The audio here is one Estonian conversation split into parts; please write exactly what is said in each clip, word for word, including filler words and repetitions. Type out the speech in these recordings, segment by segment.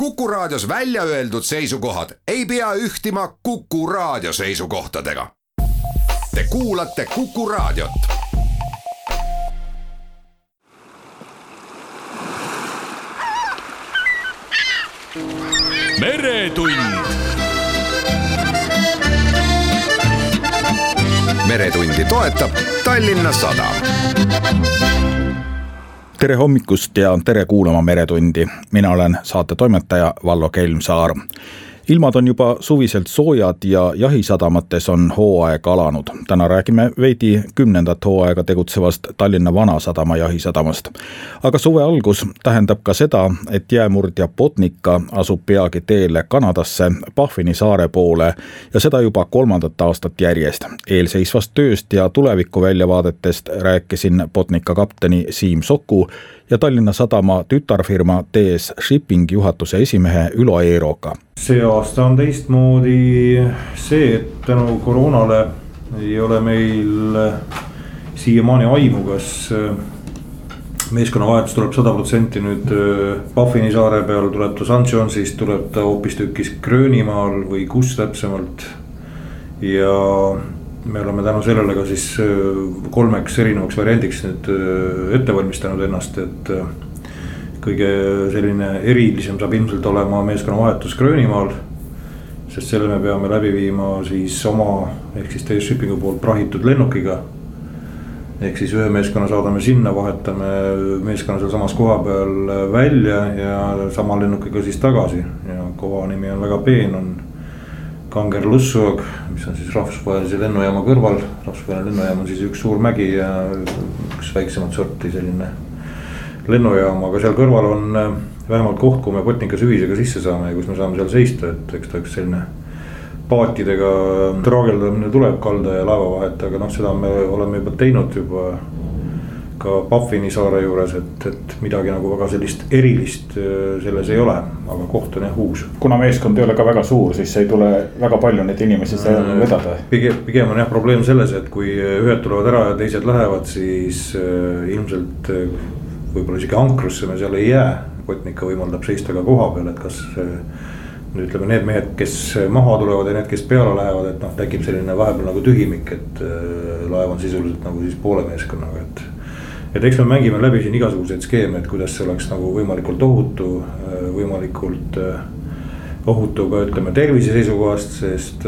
Kuku Raadios välja öeldud seisukohad ei pea ühtima Kuku Raadio seisukohtadega. Te kuulate Kuku Raadiot. Meretund. Meretundi toetab Tallinna Sadam. Tere hommikust ja tere kuulama Meretundi. Mina olen saate toimetaja Vallo Kelmsaar. Ilmad on juba suviselt soojad ja jahisadamates on hooaeg alanud. Täna räägime veidi kümnendat hooaega tegutsevast Tallinna Vanasadama jahisadamast. Aga suve algus tähendab ka seda, et jäämurdja Botnica asub peagi teele Kanadasse Baffini saare poole ja seda juba kolmandat aastat järjest. Eelseisvast tööst ja tuleviku väljavaadetest rääkisin Botnica kapteni Siim Soku ja Tallinna Sadama tütarfirma T S Shipping juhatuse esimehe Ülo Eeroga. See aasta on teistmoodi see, et tänu koroonale ei ole meil siiamaani aimu, kas meeskonnavahetus tuleb sada protsenti nüüd Baffini saare peal, tuleb ta Saint Johnsist, tuleb ta hoopis tükis Gröönimaal või kus täpsemalt. Ja me oleme tänu sellele ka siis kolmeks erinevaks variandiks nüüd ette valmistanud ennast, et kõige selline erilisem saab ilmselt olema meeskonnavahetus Gröönimaal, sest selle me peame läbi viima siis oma ehk siis T S Shippingu poolt prahitud lennukiga. Ehk siis ühe meeskonna saadame sinna, vahetame meeskonna seal samas koha peal välja ja sama lennukiga siis tagasi. Ja koha nimi on väga peen, on Kangerlussuag, mis on siis rahvusvahelise lennujaama kõrval. Rahvusvaheline lennujaam on siis üks suur mägi ja üks väiksemat sorti selline lennujaam, aga seal kõrval on vähemalt koht, kui me Botnica süvisega sisse saame ja kus me saame seal seista, et eks ta üks selline paatidega traageldamine tuleb kalda ja laeva vahet, aga noh, seda me oleme juba teinud juba ka Baffini saare juures, et, et midagi nagu väga sellist erilist selles ei ole, aga koht on jah uus. Kuna meeskond ei ole ka väga suur, siis ei tule väga palju neid inimesi seda vedada. Pigem, pigem on jah probleem selles, et kui ühed tulevad ära ja teised lähevad, siis ilmselt võib-olla isegi ankrusse me seal ei jää. Botnica võimaldab seista ka koha peal, et kas nüüd ütleme need mehed, kes maha tulevad ja need, kes peale lähevad, et noh, tekib selline vahepeal nagu tühimik, et laev on sisuliselt nagu siis poole meeskonnaga, et et eks me mängime läbi siin igasuguseid skeeme, et kuidas see oleks nagu võimalikult ohutu, võimalikult ohutu ka ütleme tervise seisukohast, sest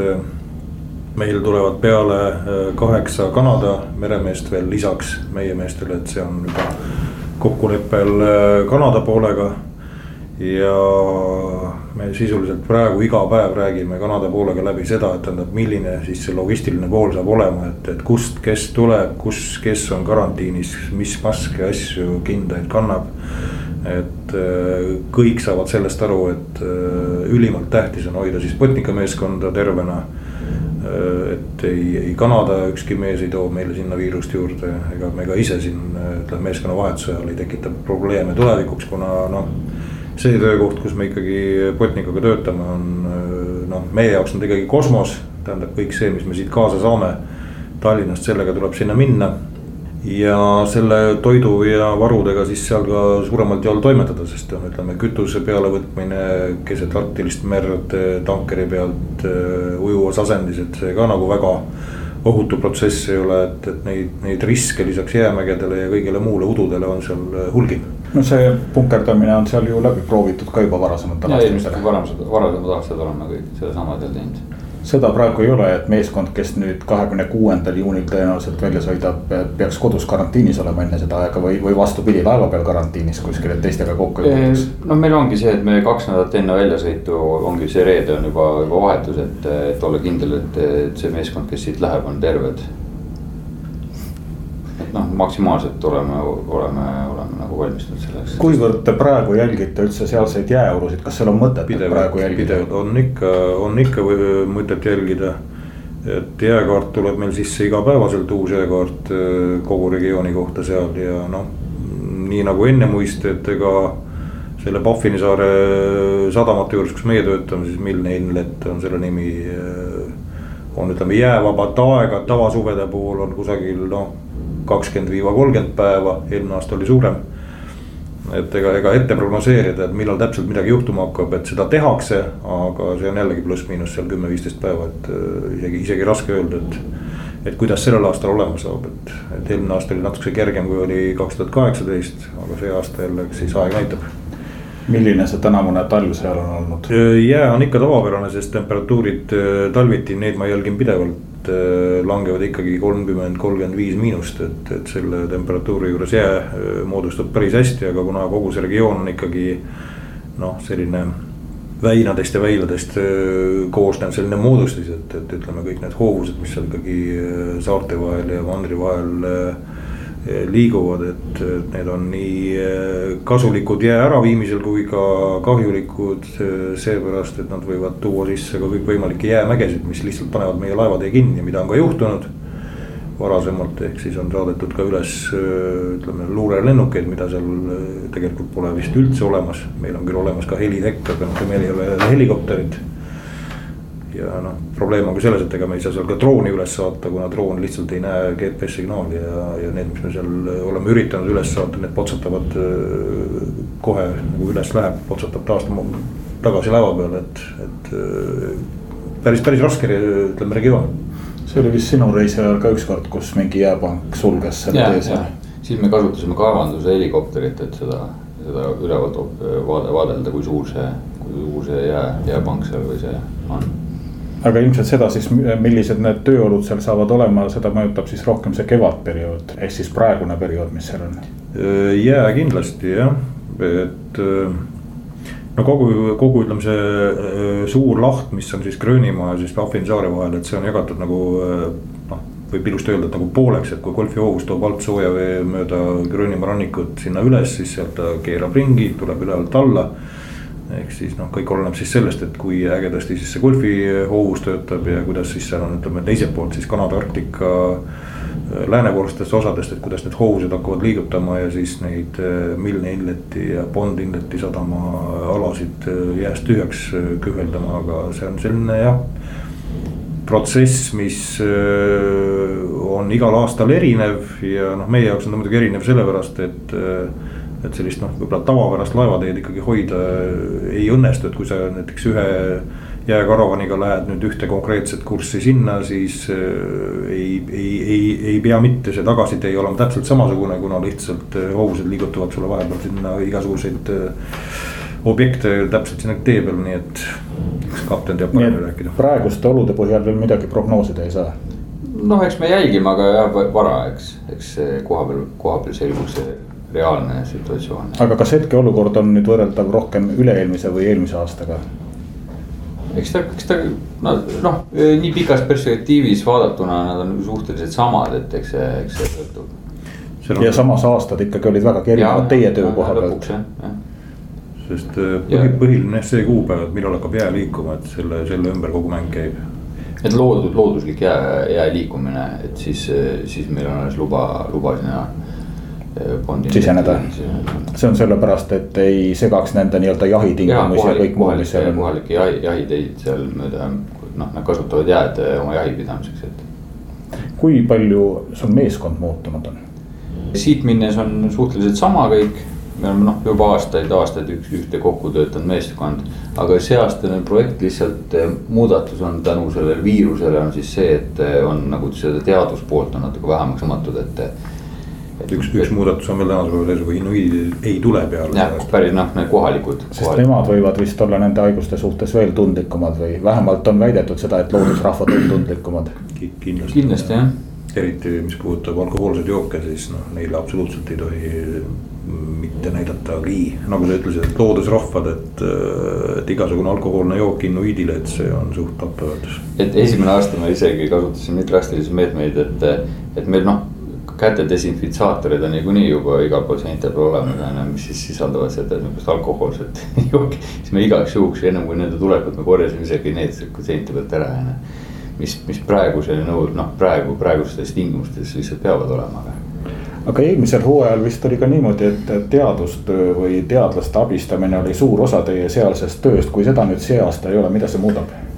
meil tulevad peale kaheksa Kanada meremeest veel lisaks meie meestele, et see on juba kokkuleppel Kanada poolega. Ja me sisuliselt praegu iga päev räägime Kanada poolega läbi seda, et tähendab, milline siis see logistiline pool saab olema, et, et kust, kes tuleb, kus, kes on karantiinis, mis maske, asju, kindaid kannab. Et kõik saavad sellest aru, et ülimalt tähtis on hoida siis Botnica meeskonda tervena. Et ei, ei Kanada ükski mees ei too meile sinna viirust juurde, ega me ka ise siin meeskonna vahetuse ajal ei tekita probleeme tulevikuks, kuna noh, see töökoht, kus me ikkagi Botnicaga töötame, on noh, meie jaoks on tegelikult kosmos, tähendab kõik see, mis me siit kaasa saame Tallinnast, sellega tuleb sinna minna. Ja selle toidu ja varudega siis seal ka suuremalt jaol toimetada, sest on ütleme kütuse peale võtmine keset arktilist merd tankeri pealt ujuvas asendis, et see ka nagu väga ohutu protsess ei ole, et, et neid, neid riske lisaks jäämägedele ja kõigele muule ududele on seal hulgi. No see punkerdamine on seal ju läbi proovitud ka juba varasemalt aastamisele. Varasemad aastad oleme kõik seda sama teil teinud. Seda praegu ei ole, et meeskond, kes nüüd kahekümne kuuendal juunil tõenäoliselt välja sõidab, peaks kodus karantiinis olema enne seda aega või, või vastupidi laeva peal karantiinis kuskil, et teistega kokku jõudaks. No meil ongi see, et me kaks nädalat enne väljasõitu ongi see reede on juba, juba vahetus, et, et olla kindel, et, et see meeskond, kes siit läheb, on terved. Et noh, maksimaalselt oleme, oleme, oleme nagu valmistunud selleks. Kuivõrd te praegu jälgite üldse sealseid jääolusid, kas seal on mõtet pidevalt, praegu jälgida? Pidevalt on ikka, on ikka mõtet jälgida, et jääkaart tuleb meil sisse igapäevaselt uus jääkaart kogu regiooni kohta seal ja noh, nii nagu enne muiste, et ega selle Baffini saare sadamate juures, kus meie töötame, siis Milne Inlet on selle nimi, on ütleme jäävabat aega, tavasuvede puhul on kusagil noh, kakskümmend viis kolmkümmend päeva, eelmine aasta oli suurem. et ega, ega ette prognoseerida, et millal täpselt midagi juhtuma hakkab, et seda tehakse, aga see on jällegi pluss-miinus seal kümme viisteist päeva, et isegi, isegi raske öelda, et. et kuidas sellel aastal olema saab, et, et eelmine aasta oli natuke kergem, kui oli kaks tuhat kaheksateist, aga see aasta jälle, siis aeg näitab. Milline see tänavune talv seal on olnud? Jää on ikka tavapärane, sest temperatuurid talviti, neid ma jälgin pidevalt, langevad ikkagi kolmkümmend kolmkümmend viis miinust, et, et selle temperatuuri juures jää moodustab päris hästi, aga kuna kogu see regioon on ikkagi noh, selline väinadest ja väiladest koosnev selline moodustis, et, et ütleme kõik need hoovused, mis seal ikkagi saarte vahel ja mandri vahel liiguvad, et need on nii kasulikud jää äraviimisel kui ka kahjulikud seepärast, et nad võivad tuua sisse ka kõik võimalikke jäämägesid, mis lihtsalt panevad meie laevatee kinni, mida on ka juhtunud varasemalt, ehk siis on saadetud ka üles ütleme luurelennukeid, mida seal tegelikult pole vist üldse olemas. Meil on küll olemas ka helitekk, aga noh, meil ei ole helikopterid. Ja noh, probleem on ka selles, et ega me ei saa seal ka drooni üles saata, kuna droon lihtsalt ei näe G P S signaali ja, ja need, mis me seal oleme üritanud üles saata, need potsatavad kohe nagu üles läheb, potsatab taas tagasi laeva peale, et, et päris, päris raske ütleme regioon. See oli vist sinu reisi ajal ka ükskord, kus mingi jääpank sulges selle teese. Siis me kasutasime kaevanduse helikopterit, et seda, seda ülevalt vaadelda, kui suur see, kui suur see jää, jääpank seal või see on. Aga ilmselt seda siis, millised need tööolud seal saavad olema, seda mõjutab siis rohkem see kevadperiood, ehk siis praegune periood, mis seal on? Jää kindlasti jah, et no kogu, kogu ütleme see suur laht, mis on siis Gröönimaa ja siis Pahvini-Saare vahel, et see on jagatud nagu noh, võib ilusti öelda, et nagu pooleks, et kui Golfi hoovus toob alt sooja vee mööda Gröönimaa rannikut sinna üles, siis sealt ta keerab ringi, tuleb ülevalt alla. Ehk siis noh, kõik oleneb siis sellest, et kui ägedasti siis see Golfi hoovus töötab ja kuidas siis seal on, ütleme teiselt poolt siis Kanada Arktika läänepoolstest osadest, et kuidas need hoovused hakkavad liigutama ja siis neid Milne Inleti ja Bond Inleti sadama alasid jääst tühjaks kühveldama, aga see on selline jah, protsess, mis on igal aastal erinev ja noh, meie jaoks on ta muidugi erinev sellepärast, et et sellist noh, võib-olla tavapärast laevateed ikkagi hoida ei õnnestu, et kui sa näiteks ühe jääkaravaniga lähed nüüd ühte konkreetset kurssi sinna, siis ei, ei, ei, ei pea mitte see tagasitee olema täpselt samasugune, kuna lihtsalt hoovused liigutuvad sulle vahepeal sinna igasuguseid objekte täpselt sinna tee peal, nii et üks kapten teab paremini rääkida. Praeguste olude põhjal veel midagi prognoosida ei saa? Noh, eks me jälgime, aga jah, vara, eks, eks koha peal, koha peal selgub see reaalne situatsioon. Aga kas hetke olukord on nüüd võrreldav rohkem üle-eelmise või eelmise aastaga? Eks ta, eks ta no, noh, nii pikas perspektiivis vaadatuna nad on suhteliselt samad, et eks see, eks see võtub. Ja samas aastad ikkagi olid väga erinevad teie töökoha pealt. Sest põhi, põhiline see kuupäev, et millal hakkab jää liikuma, et selle, selle ümber kogu mäng käib. Et loodus, looduslik jää, jää liikumine, et siis, siis meil on alles luba, luba sinna siseneda. See on sellepärast, et ei segaks nende nii-öelda jahitingimusi ja kõik muud. Kohalike jahiteid seal mööda, noh, nad kasutavad jääd oma jahipidamiseks. Et. Kui palju sul meeskond muutunud on? Siit minnes on suhteliselt sama kõik. Me oleme noh, juba aastaid, aastaid üks ühte kokku töötanud meeskond. Aga see aastane projekt lihtsalt muudatus on tänu sellele viirusele on siis see, et on nagu seda teaduspoolt on natuke vähemaks õmmatud, et Et üks, üks muudatus on veel tänase päeva sees, kui inuidid ei tule peale. Jah, päris noh, need kohalikud. Sest kohalikud. Nemad võivad vist olla nende haiguste suhtes veel tundlikumad või vähemalt on väidetud seda, et loodusrahvad on tundlikumad. Kindlasti, Kindlasti jah. Eriti mis puudutab alkohoolseid jooke, siis noh, neile absoluutselt ei tohi mitte näidatagi. Nagu sa ütlesid, et loodusrahvad, et, et igasugune alkohoolne jook inuidile, et see on suht tappeväärtus. Et esimene aasta me isegi kasutasime drastilisi meetmeid, et, et meil noh, käte desinfitsaatorid on niikuinii juba igal pool seinte peal olemas, mis siis sisaldavad seda niisugust alkohoolset jooki. Siis me igaks juhuks ennem kui nende tulekut me korjasime isegi need seinte pealt ära, mis, mis praegu see nõud, noh praegu, praegustes tingimustes lihtsalt peavad olema. Aga eelmisel hooajal vist oli ka niimoodi, et teadustöö või teadlaste abistamine oli suur osa teie sealsest tööst, kui seda nüüd see aasta ei ole, mida see muudab?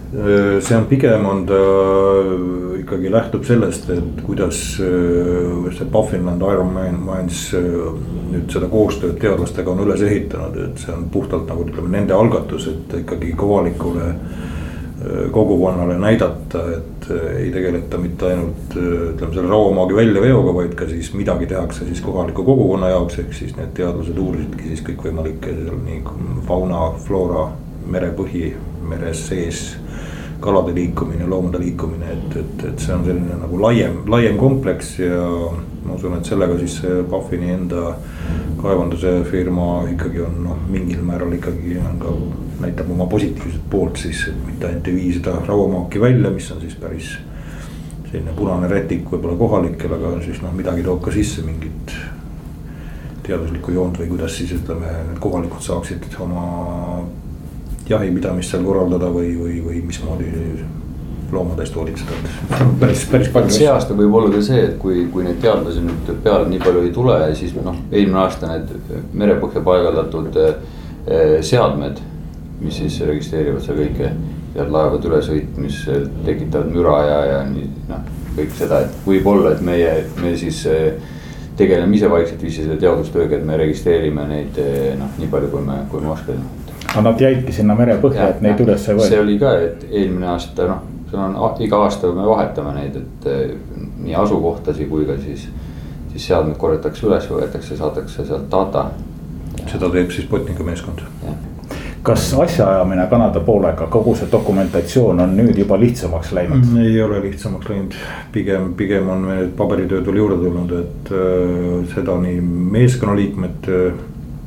see on pigem on ta ikkagi lähtub sellest, et kuidas see Baffinland Ironmines nüüd seda koostööd teadlastega on üles ehitanud, et see on puhtalt nagu ütleme nende algatus, et ikkagi kohalikule kogukonnale näidata, et ei tegeleta mitte ainult ütleme selle rauamaagi väljaveoga, vaid ka siis midagi tehakse siis kohaliku kogukonna jaoks, ehk siis need teadlased uurisidki siis kõikvõimalikke nii fauna, floora, merepõhi, meres sees kalade liikumine, loomade liikumine, et, et, et see on selline nagu laiem, laiem kompleks ja ma usun, et sellega siis Baffini enda kaevanduse firma ikkagi on noh, mingil määral ikkagi on ka näitab oma positiivset poolt siis, et mitte ainult ei vii seda rauamaaki välja, mis on siis päris selline punane rätik võib-olla kohalikel, aga siis noh, midagi toob ka sisse mingit teaduslikku joont või kuidas siis ütleme, need kohalikud saaksid oma jahipidamist seal korraldada või, või, või mismoodi loomadest hoolitseda, päris, päris palju. see aasta võib olla ka see, et kui, kui neid teadlasi nüüd peale nii palju ei tule, siis noh, eelmine aasta need merepõhja paigaldatud seadmed, mis siis registreerivad seal kõike head laevad ülesõit, mis tekitavad müra ja, ja nii noh, kõik seda, et võib olla, et meie, me siis tegeleme ise vaikselt viisi seda teadustööga, et me registreerime neid noh, nii palju, kui me, kui me oskame. aga nad jäidki sinna merepõhja, et neid üles ei võeta. see oli ka, et eelmine aasta noh, see on iga aasta me vahetame neid, et nii asukohtasi kui ka siis, siis seadmed korjatakse üles, võetakse, saadakse sealt data. seda teeb siis Botnica meeskond. kas asjaajamine Kanada poolega, kogu see dokumentatsioon on nüüd juba lihtsamaks läinud? ei ole lihtsamaks läinud, pigem, pigem on meil paberitööd veel juurde tulnud, et äh, seda nii meeskonnaliikmed äh,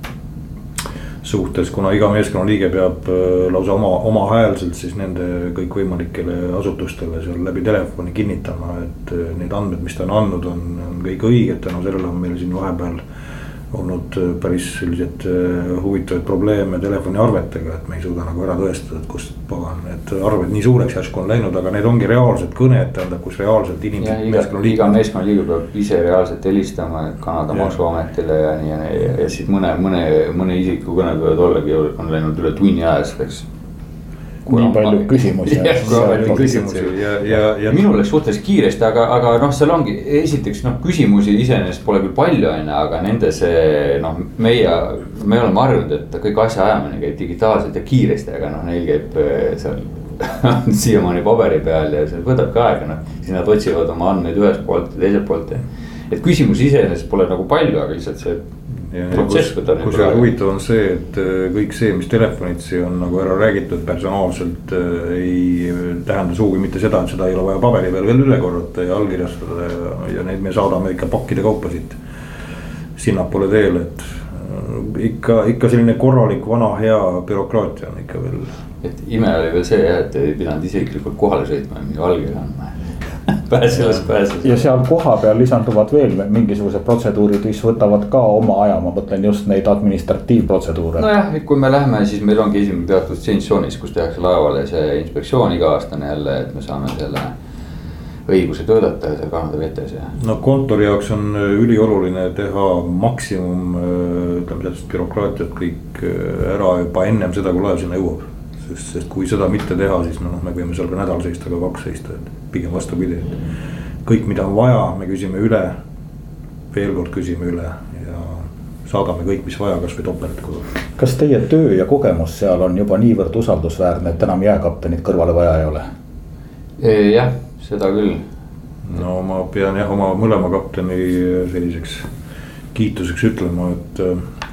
suhtes, kuna iga meeskonnaliige peab äh, lausa oma, omahäälselt siis nende kõikvõimalikele asutustele seal läbi telefoni kinnitama, et äh, need andmed, mis ta on andnud, on, on kõik õiged, tänu sellele on meil siin vahepeal olnud päris sellised huvitavaid probleeme telefoniarvetega, et me ei suuda nagu ära tõestada, et kust pagan, et arved nii suureks järsku on läinud, aga need ongi reaalsed kõned, tähendab, kus reaalselt inimesed. iga, iga meeskonnaliige peab ise reaalselt helistama Kanada maksuametile ja nii ja, ja, ja siis mõne, mõne, mõne isiku kõned võivad ollagi, on läinud üle tunni ajas, eks. nii palju küsimusi. küsimusi ja, ja, ja minul läks suhteliselt kiiresti, aga, aga noh, seal ongi esiteks noh, küsimusi iseenesest pole küll palju onju, aga nende see noh, meie, me oleme harjunud, et kõik asja ajamine käib digitaalselt ja kiiresti, aga noh, neil käib seal siiamaani paberi peal ja see võtab ka aega, noh. siis nad otsivad oma andmeid ühest poolt ja teiselt poolt. et küsimusi iseenesest pole nagu palju, aga lihtsalt see protsess võtab. kus huvitav on see, et kõik see, mis telefonitsi on nagu ära räägitud personaalselt, ei tähenda sugugi mitte seda, et seda ei ole vaja paberi peal veel üle korrata ja allkirjastada ja, ja neid me saadame ikka pakkide kaupa siit sinnapoole teele, et ikka, ikka selline korralik vana hea bürokraatia on ikka veel. et ime oli veel see jah, et ei pidanud isiklikult kohale sõitma ja mingi allkirja andma. pääses, pääses. ja seal kohapeal lisanduvad veel mingisugused protseduurid, mis võtavad ka oma aja, ma mõtlen just neid administratiivprotseduure. nojah, kui me läheme, siis meil ongi esimene peatus tseentsoonis, kus tehakse laevale see inspektsioon iga-aastane jälle, et me saame selle õiguse töötada seal Kanada vetes ja. no kontori jaoks on ülioluline teha maksimum, ütleme sellest bürokraatiat kõik ära juba ennem seda, kui laev sinna jõuab. Sest, sest kui seda mitte teha, siis no, me võime seal ka nädal seista, ka kaks seista, et pigem vastupidi, et kõik, mida on vaja, me küsime üle, veel kord küsime üle ja saadame kõik, mis vaja, kas või topelt. kas teie töö ja kogemus seal on juba niivõrd usaldusväärne, et enam jääkaptenit kõrvale vaja ei ole? jah, seda küll. no ma pean jah, oma mõlema kapteni selliseks kiituseks ütlema, et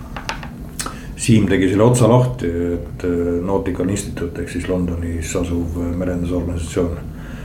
Siim tegi selle otsa lahti, et Nautical Institute ehk siis Londonis asuv merendusorganisatsioon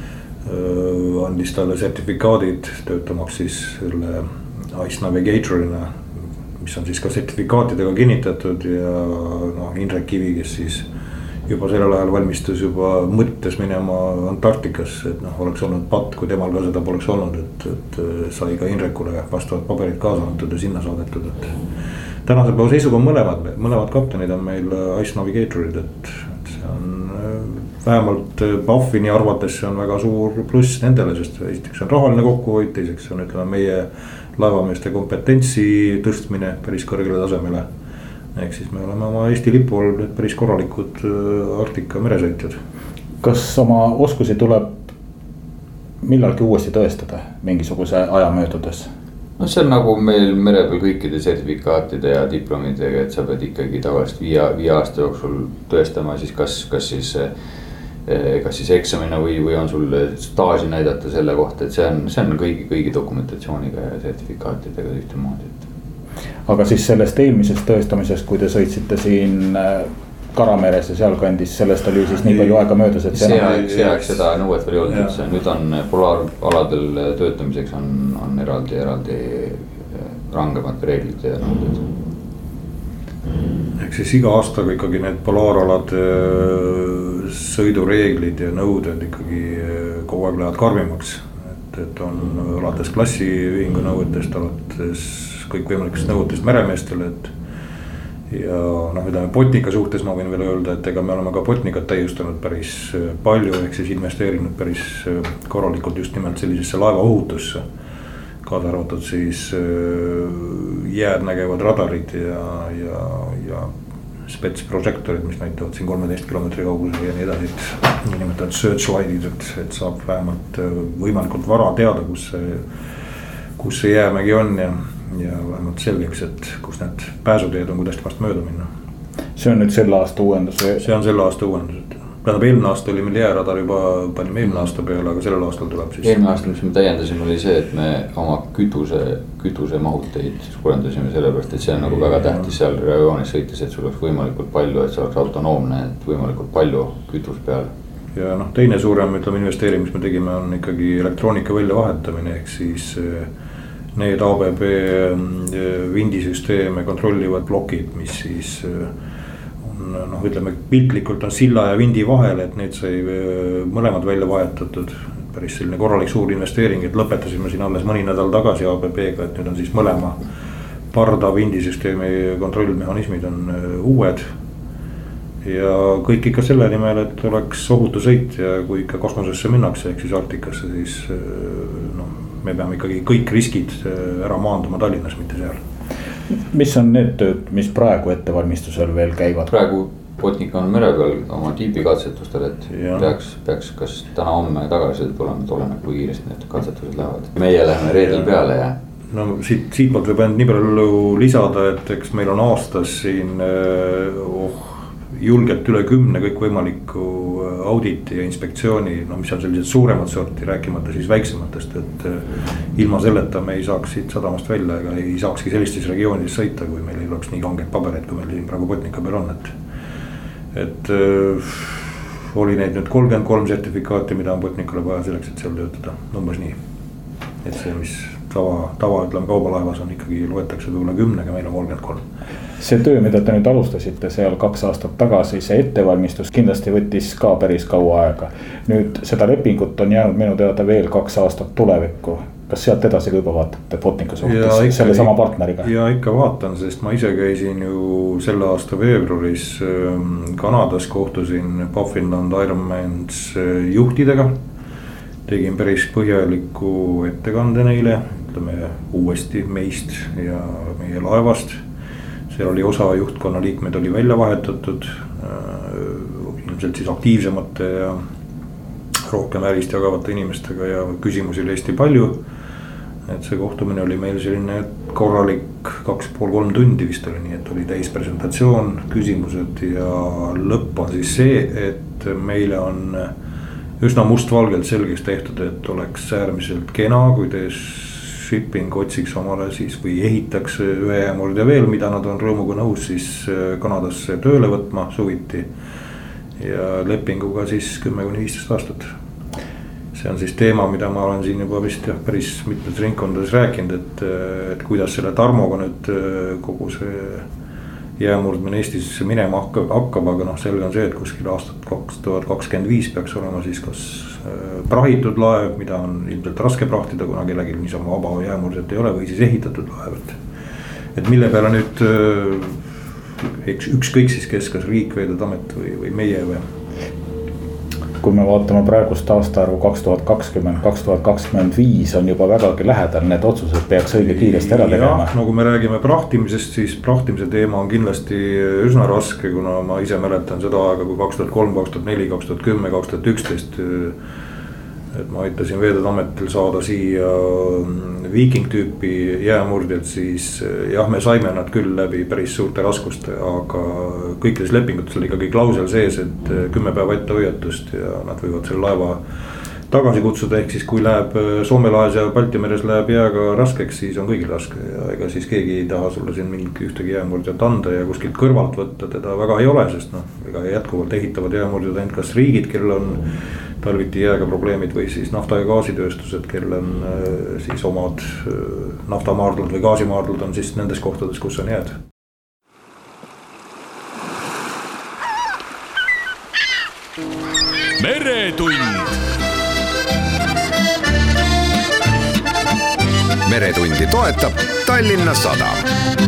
andis talle sertifikaadid töötamaks siis selle Ice Navigatorina, mis on siis ka sertifikaatidega kinnitatud ja noh, Indrek Kivi, kes siis juba sellel ajal valmistus juba mõttes minema Antarktikasse, et noh, oleks olnud patt, kui temal ka seda poleks olnud, et, et sai ka Indrekule vastavad paberid kaasa antud ja sinna saadetud, et tänase päeva seisuga on mõlemad, mõlemad kaptenid on meil Ice Navigatorid, et, et see on vähemalt Baffini arvates see on väga suur pluss nendele, sest esiteks on rahaline kokkuhoid, teiseks on ütleme meie laevameeste kompetentsi tõstmine päris kõrgele tasemele. ehk siis me oleme oma Eesti lipu all päris korralikud Arktika meresõitjad. kas oma oskusi tuleb millalgi uuesti tõestada mingisuguse aja möödudes? No see on nagu meil mere peal kõikide sertifikaatide ja diplomidega, et sa pead ikkagi tavaliselt viie, viie aasta jooksul tõestama siis kas, kas siis kas siis eksamina või, või on sul staaži näidata selle kohta, et see on, see on kõigi, kõigi dokumentatsiooniga ja sertifikaatidega ühtemoodi. Aga siis sellest eelmisest tõestamisest, kui te sõitsite siin Karameres ja sealkandis, sellest oli siis nii palju aega möödas, et see aeg, see aeg seda nõuet veel ei olnud üldse, nüüd on polaaraladel töötamiseks on, on eraldi, eraldi rangemad reeglid ja nõuded. Ehk siis iga aastaga ikkagi need polaaralade sõidureeglid ja nõuded ikkagi kogu aeg lähevad karmimaks. Et, et on alates klassiühingu nõuetest, alates kõikvõimalikest nõuetest meremeestele, et ja noh, ütleme Botnica suhtes ma võin veel öelda, et ega me oleme ka Botnicat täiustanud päris palju, ehk siis investeerinud päris korralikult just nimelt sellisesse laeva ohutusse. Kaasa arvatud siis jääd nägevad radarid ja, ja, ja spetsprožektorid, mis näitavad siin kolmeteist kilomeetri kaugusel ja nii edasi, et niinimetatud searchlight'id, et, et saab vähemalt võimalikult vara teada, kus see, kus see jäämägi on ja ja vähemalt selgeks, et kus need pääsuteed on, kuidas temast mööda minna. See on nüüd selle aasta uuendus? See on selle aasta uuendus. Tähendab, eelmine aasta oli meil jääradar juba panime eelmine aasta peale, aga sellel aastal tuleb siis. Eelmine aasta, mis me täiendasime, oli see, et me oma kütuse, kütuse mahuteid suurendasime sellepärast, et see on nagu väga tähtis seal rajoonis sõites, et sul oleks võimalikult palju, et see oleks autonoomne, et võimalikult palju kütus peal. Ja noh, teine suurem, ütleme, investeering, mis me tegime, on ikkagi elektroonika välja vahetamine, ehk siis need A B B vindisüsteeme kontrollivad plokid, mis siis on, noh, ütleme piltlikult on silla ja vindi vahel, et need sai mõlemad välja vahetatud. Päris selline korralik suur investeering, et lõpetasime siin alles mõni nädal tagasi A B B-ga, et nüüd on siis mõlema parda vindisüsteemi kontrollmehhanismid on uued. Ja kõik ikka selle nimel, et oleks ohutu sõit ja kui ikka kosmosesse minnakse, ehk siis Arktikasse, siis noh, me peame ikkagi kõik riskid ära maanduma Tallinnas, mitte seal. Mis on need tööd, mis praegu ettevalmistusel veel käivad? Praegu Botnica on mere peal oma tiibi katsetustel, et peaks, peaks kas täna homme tagasi tulema, et oleneb, kui kiiresti need katsetused lähevad. Meie läheme reedel peale ja no siit, siit poolt võib ainult nii palju lisada, et eks meil on aastas siin oh, julgelt üle kümne kõikvõimaliku auditi ja inspektsiooni, no mis on sellised suuremad sorti, rääkimata siis väiksematest, et ilma selleta me ei saaks siit sadamast välja ega ei saakski sellistes regioonides sõita, kui meil ei oleks nii kangeid pabereid, kui meil siin praegu Botnica peal on, et et äh, oli neid nüüd kolmkümmend kolm sertifikaati, mida on Botnicale vaja selleks, et seal töötada, umbes nii. Et see, mis tava, tava ütleme kaubalaevas on ikkagi loetakse võib-olla kümnega, meil on kolmkümmend kolm. See töö, mida te nüüd alustasite seal kaks aastat tagasi, see ettevalmistus kindlasti võttis ka päris kaua aega. Nüüd seda lepingut on jäänud minu teada veel kaks aastat tulevikku. Kas sealt edasi juba vaatate Botnica suhtes selle sama partneriga? Ja ikka vaatan, sest ma ise käisin ju selle aasta veebruaris Kanadas, kohtusin Baffinland Ironmans juhtidega. Tegin päris põhjaliku ettekande neile, ütleme uuesti meist ja meie laevast. Seal oli osa juhtkonna liikmed oli välja vahetatud, ilmselt siis aktiivsemate ja rohkem ärist jagavate inimestega ja küsimusi oli hästi palju. Et see kohtumine oli meil selline korralik kaks pool kolm tundi vist oli, nii et oli täis presentatsioon, küsimused ja lõpp on siis see, et meile on üsna mustvalgelt selgeks tehtud, et oleks äärmiselt kena, kui te shipping otsiks omale siis või ehitaks ühe jäämurde veel, mida nad on rõõmuga nõus siis Kanadasse tööle võtma suviti. Ja lepinguga siis kümme kuni viisteist aastat. See on siis teema, mida ma olen siin juba vist jah, päris mitmes ringkondades rääkinud, et, et kuidas selle Tarmoga nüüd kogu see jäämurdmine Eestis minema hakkab, hakkab, aga noh, selge on see, et kuskil aastat kaks tuhat kakskümmend viis peaks olema siis kas prahitud laev, mida on ilmselt raske prahtida, kuna kellelgi niisama vaba jäämurset ei ole, või siis ehitatud laev. Et mille peale nüüd eks ükskõik siis kes, kas riik, Veeteede Amet või, või meie või kui me vaatame praegust aastaarvu kaks tuhat kakskümmend, kaks tuhat kakskümmend viis on juba vägagi lähedal, need otsused peaks õige kiiresti ära tegema. No kui me räägime prahtimisest, siis prahtimise teema on kindlasti üsna raske, kuna ma ise mäletan seda aega, kui kaks tuhat kolm, kaks tuhat neli, kaks tuhat kümme, kaks tuhat üksteist et ma aitasin Veeteede Ametil saada siia Viiking tüüpi jäämurdjad, siis jah, me saime nad küll läbi päris suurte raskuste, aga kõikides lepingutes oli ikkagi klausel sees, et kümme päeva ette hoiatust ja nad võivad selle laeva tagasi kutsuda, ehk siis kui läheb Soome lahes ja Balti meres läheb jääga raskeks, siis on kõigil raske ja ega siis keegi ei taha sulle siin mingit ühtegi jäämurdjat anda ja kuskilt kõrvalt võtta teda väga ei ole, sest noh, ega jätkuvalt ehitavad jäämurdjad ainult kas riigid, kellel on talviti jääga probleemid või siis nafta- ja gaasitööstused, kellel on siis omad naftamaardlad või gaasimaardlad on siis nendes kohtades, kus on jääd. meretund. meretundi toetab Tallinna Sadam.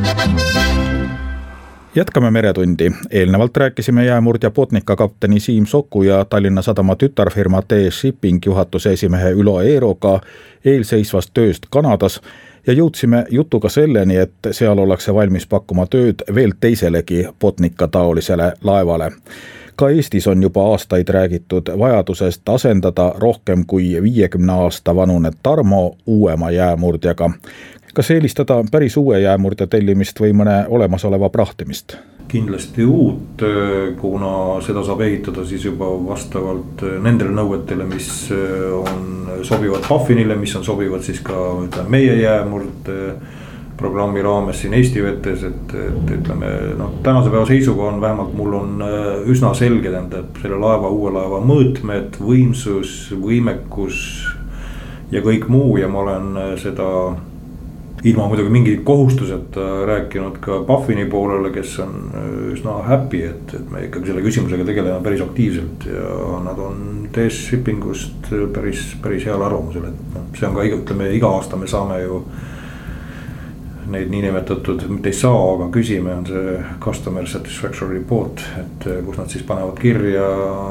Jätkame meretundi. Eelnevalt rääkisime jäämurdja Botnica kapteni Siim Soku ja Tallinna Sadama tütarfirma T S Shipping juhatuse esimehe Ülo Eeroga eelseisvast tööst Kanadas ja jõudsime jutuga selleni, et seal ollakse valmis pakkuma tööd veel teiselegi Botnica taolisele laevale. Ka Eestis on juba aastaid räägitud vajadusest asendada rohkem kui viiekümne aasta vanune Tarmo uuema jäämurdjaga. Kas eelistada päris uue jäämurdja tellimist või mõne olemasoleva prahtimist? Kindlasti uut, kuna seda saab ehitada siis juba vastavalt nendele nõuetele, mis on sobivad Puffinile, mis on sobivad siis ka meie jäämurd programmi raames siin Eesti vetes, et, et ütleme, noh, tänase päeva seisuga on vähemalt mul on üsna selge tähendab selle laeva, uue laeva mõõtmed, võimsus, võimekus ja kõik muu ja ma olen seda ilma muidugi mingi kohustused rääkinud ka Puffini poolele, kes on üsna happy, et, et me ikkagi selle küsimusega tegeleme päris aktiivselt ja nad on T S Shippingust päris, päris heal arvamusel, et see on ka, ütleme, iga aasta me saame ju neid niinimetatud, mitte ei saa, aga küsime, on see customer satisfaction report, et kus nad siis panevad kirja,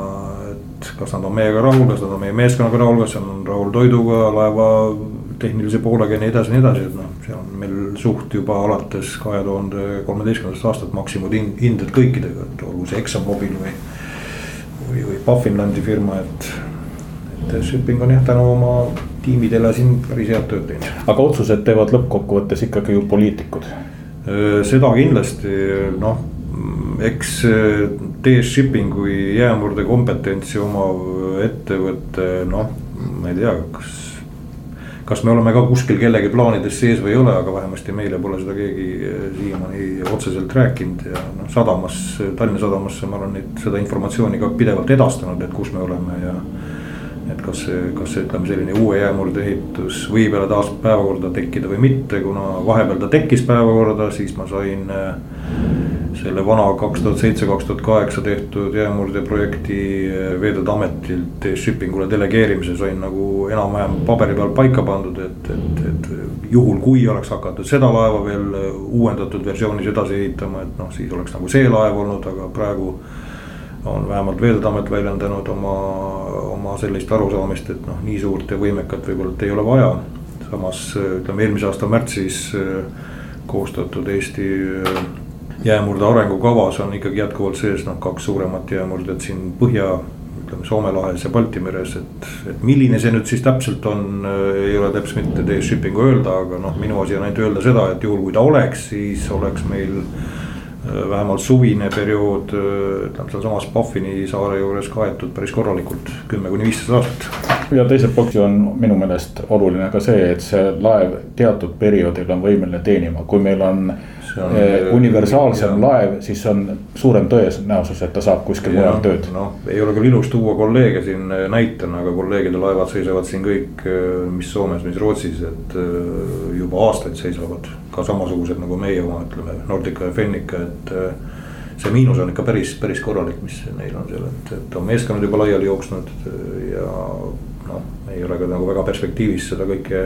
et kas nad on meiega rahul, kas nad on meie meeskonnaga rahul, kas on rahul toiduga, laeva tehnilise poolega ja nii edasi, nii edasi, et noh, see on meil suht juba alates kahe tuhande kolmeteistkümnendast aastat maksimum hinded kõikidega, et olgu see ExxonMobil või, või, või Puffinlandi firma, et et Shipping on jah tänu oma tiimidele siin päris head tööd teinud. Aga otsused teevad lõppkokkuvõttes ikkagi ju poliitikud? Seda kindlasti, noh, eks T S Shipping kui jäämurde kompetentsi omav ettevõtte, noh, ma ei tea, kas kas me oleme ka kuskil kellegi plaanides sees või ei ole, aga vähemasti meile pole seda keegi siiamaani otseselt rääkinud ja noh, sadamas, Tallinna Sadamasse ma olen neid, seda informatsiooni ka pidevalt edastanud, et kus me oleme ja et kas see, kas see ütleme selline uue jäämurde ehitus võib jälle taas päevakorda tekkida või mitte, kuna vahepeal ta tekkis päevakorda, siis ma sain selle vana kaks tuhat seitse, kaks tuhat kaheksa tehtud jäämurde projekti Veeteede Ametilt T S Shippingule delegeerimise sain nagu enam-vähem paberi peal paika pandud, et, et, et juhul kui oleks hakatud seda laeva veel uuendatud versioonis edasi ehitama, et noh, siis oleks nagu see laev olnud, aga praegu on vähemalt Veeteede Amet väljendanud oma, oma sellist arusaamist, et noh, nii suurt ja võimekat võib-olla ei ole vaja. Samas ütleme eelmise aasta märtsis koostatud Eesti jäämurde arengukavas on ikkagi jätkuvalt sees noh, kaks suuremat jäämurdet siin Põhja, ütleme Soome lahes ja Balti meres, et, et milline see nüüd siis täpselt on, ei ole täpselt mitte T S Shippingu öelda, aga noh, minu asi on ainult öelda seda, et juhul kui ta oleks, siis oleks meil vähemalt suvine periood, ütleme seal samas Puffini saare juures kaetud päris korralikult kümme kuni viisteist aastat. Ja teiselt poolt on minu meelest oluline ka see, et see laev teatud perioodil on võimeline teenima, kui meil on, on universaalsem ja laev, siis on suurem tõenäosus, et ta saab kuskil mujal tööd. No, ei ole küll ilus tuua kolleege siin näitena, aga kolleegide laevad seisavad siin kõik, mis Soomes, mis Rootsis, et juba aastaid seisavad ka samasugused nagu meie oma, ütleme Nordica ja Fennica, et see miinus on ikka päris, päris korralik, mis neil on seal, et, et on meeskonnad juba laiali jooksnud ja noh, ei ole ka nagu väga perspektiivis seda kõike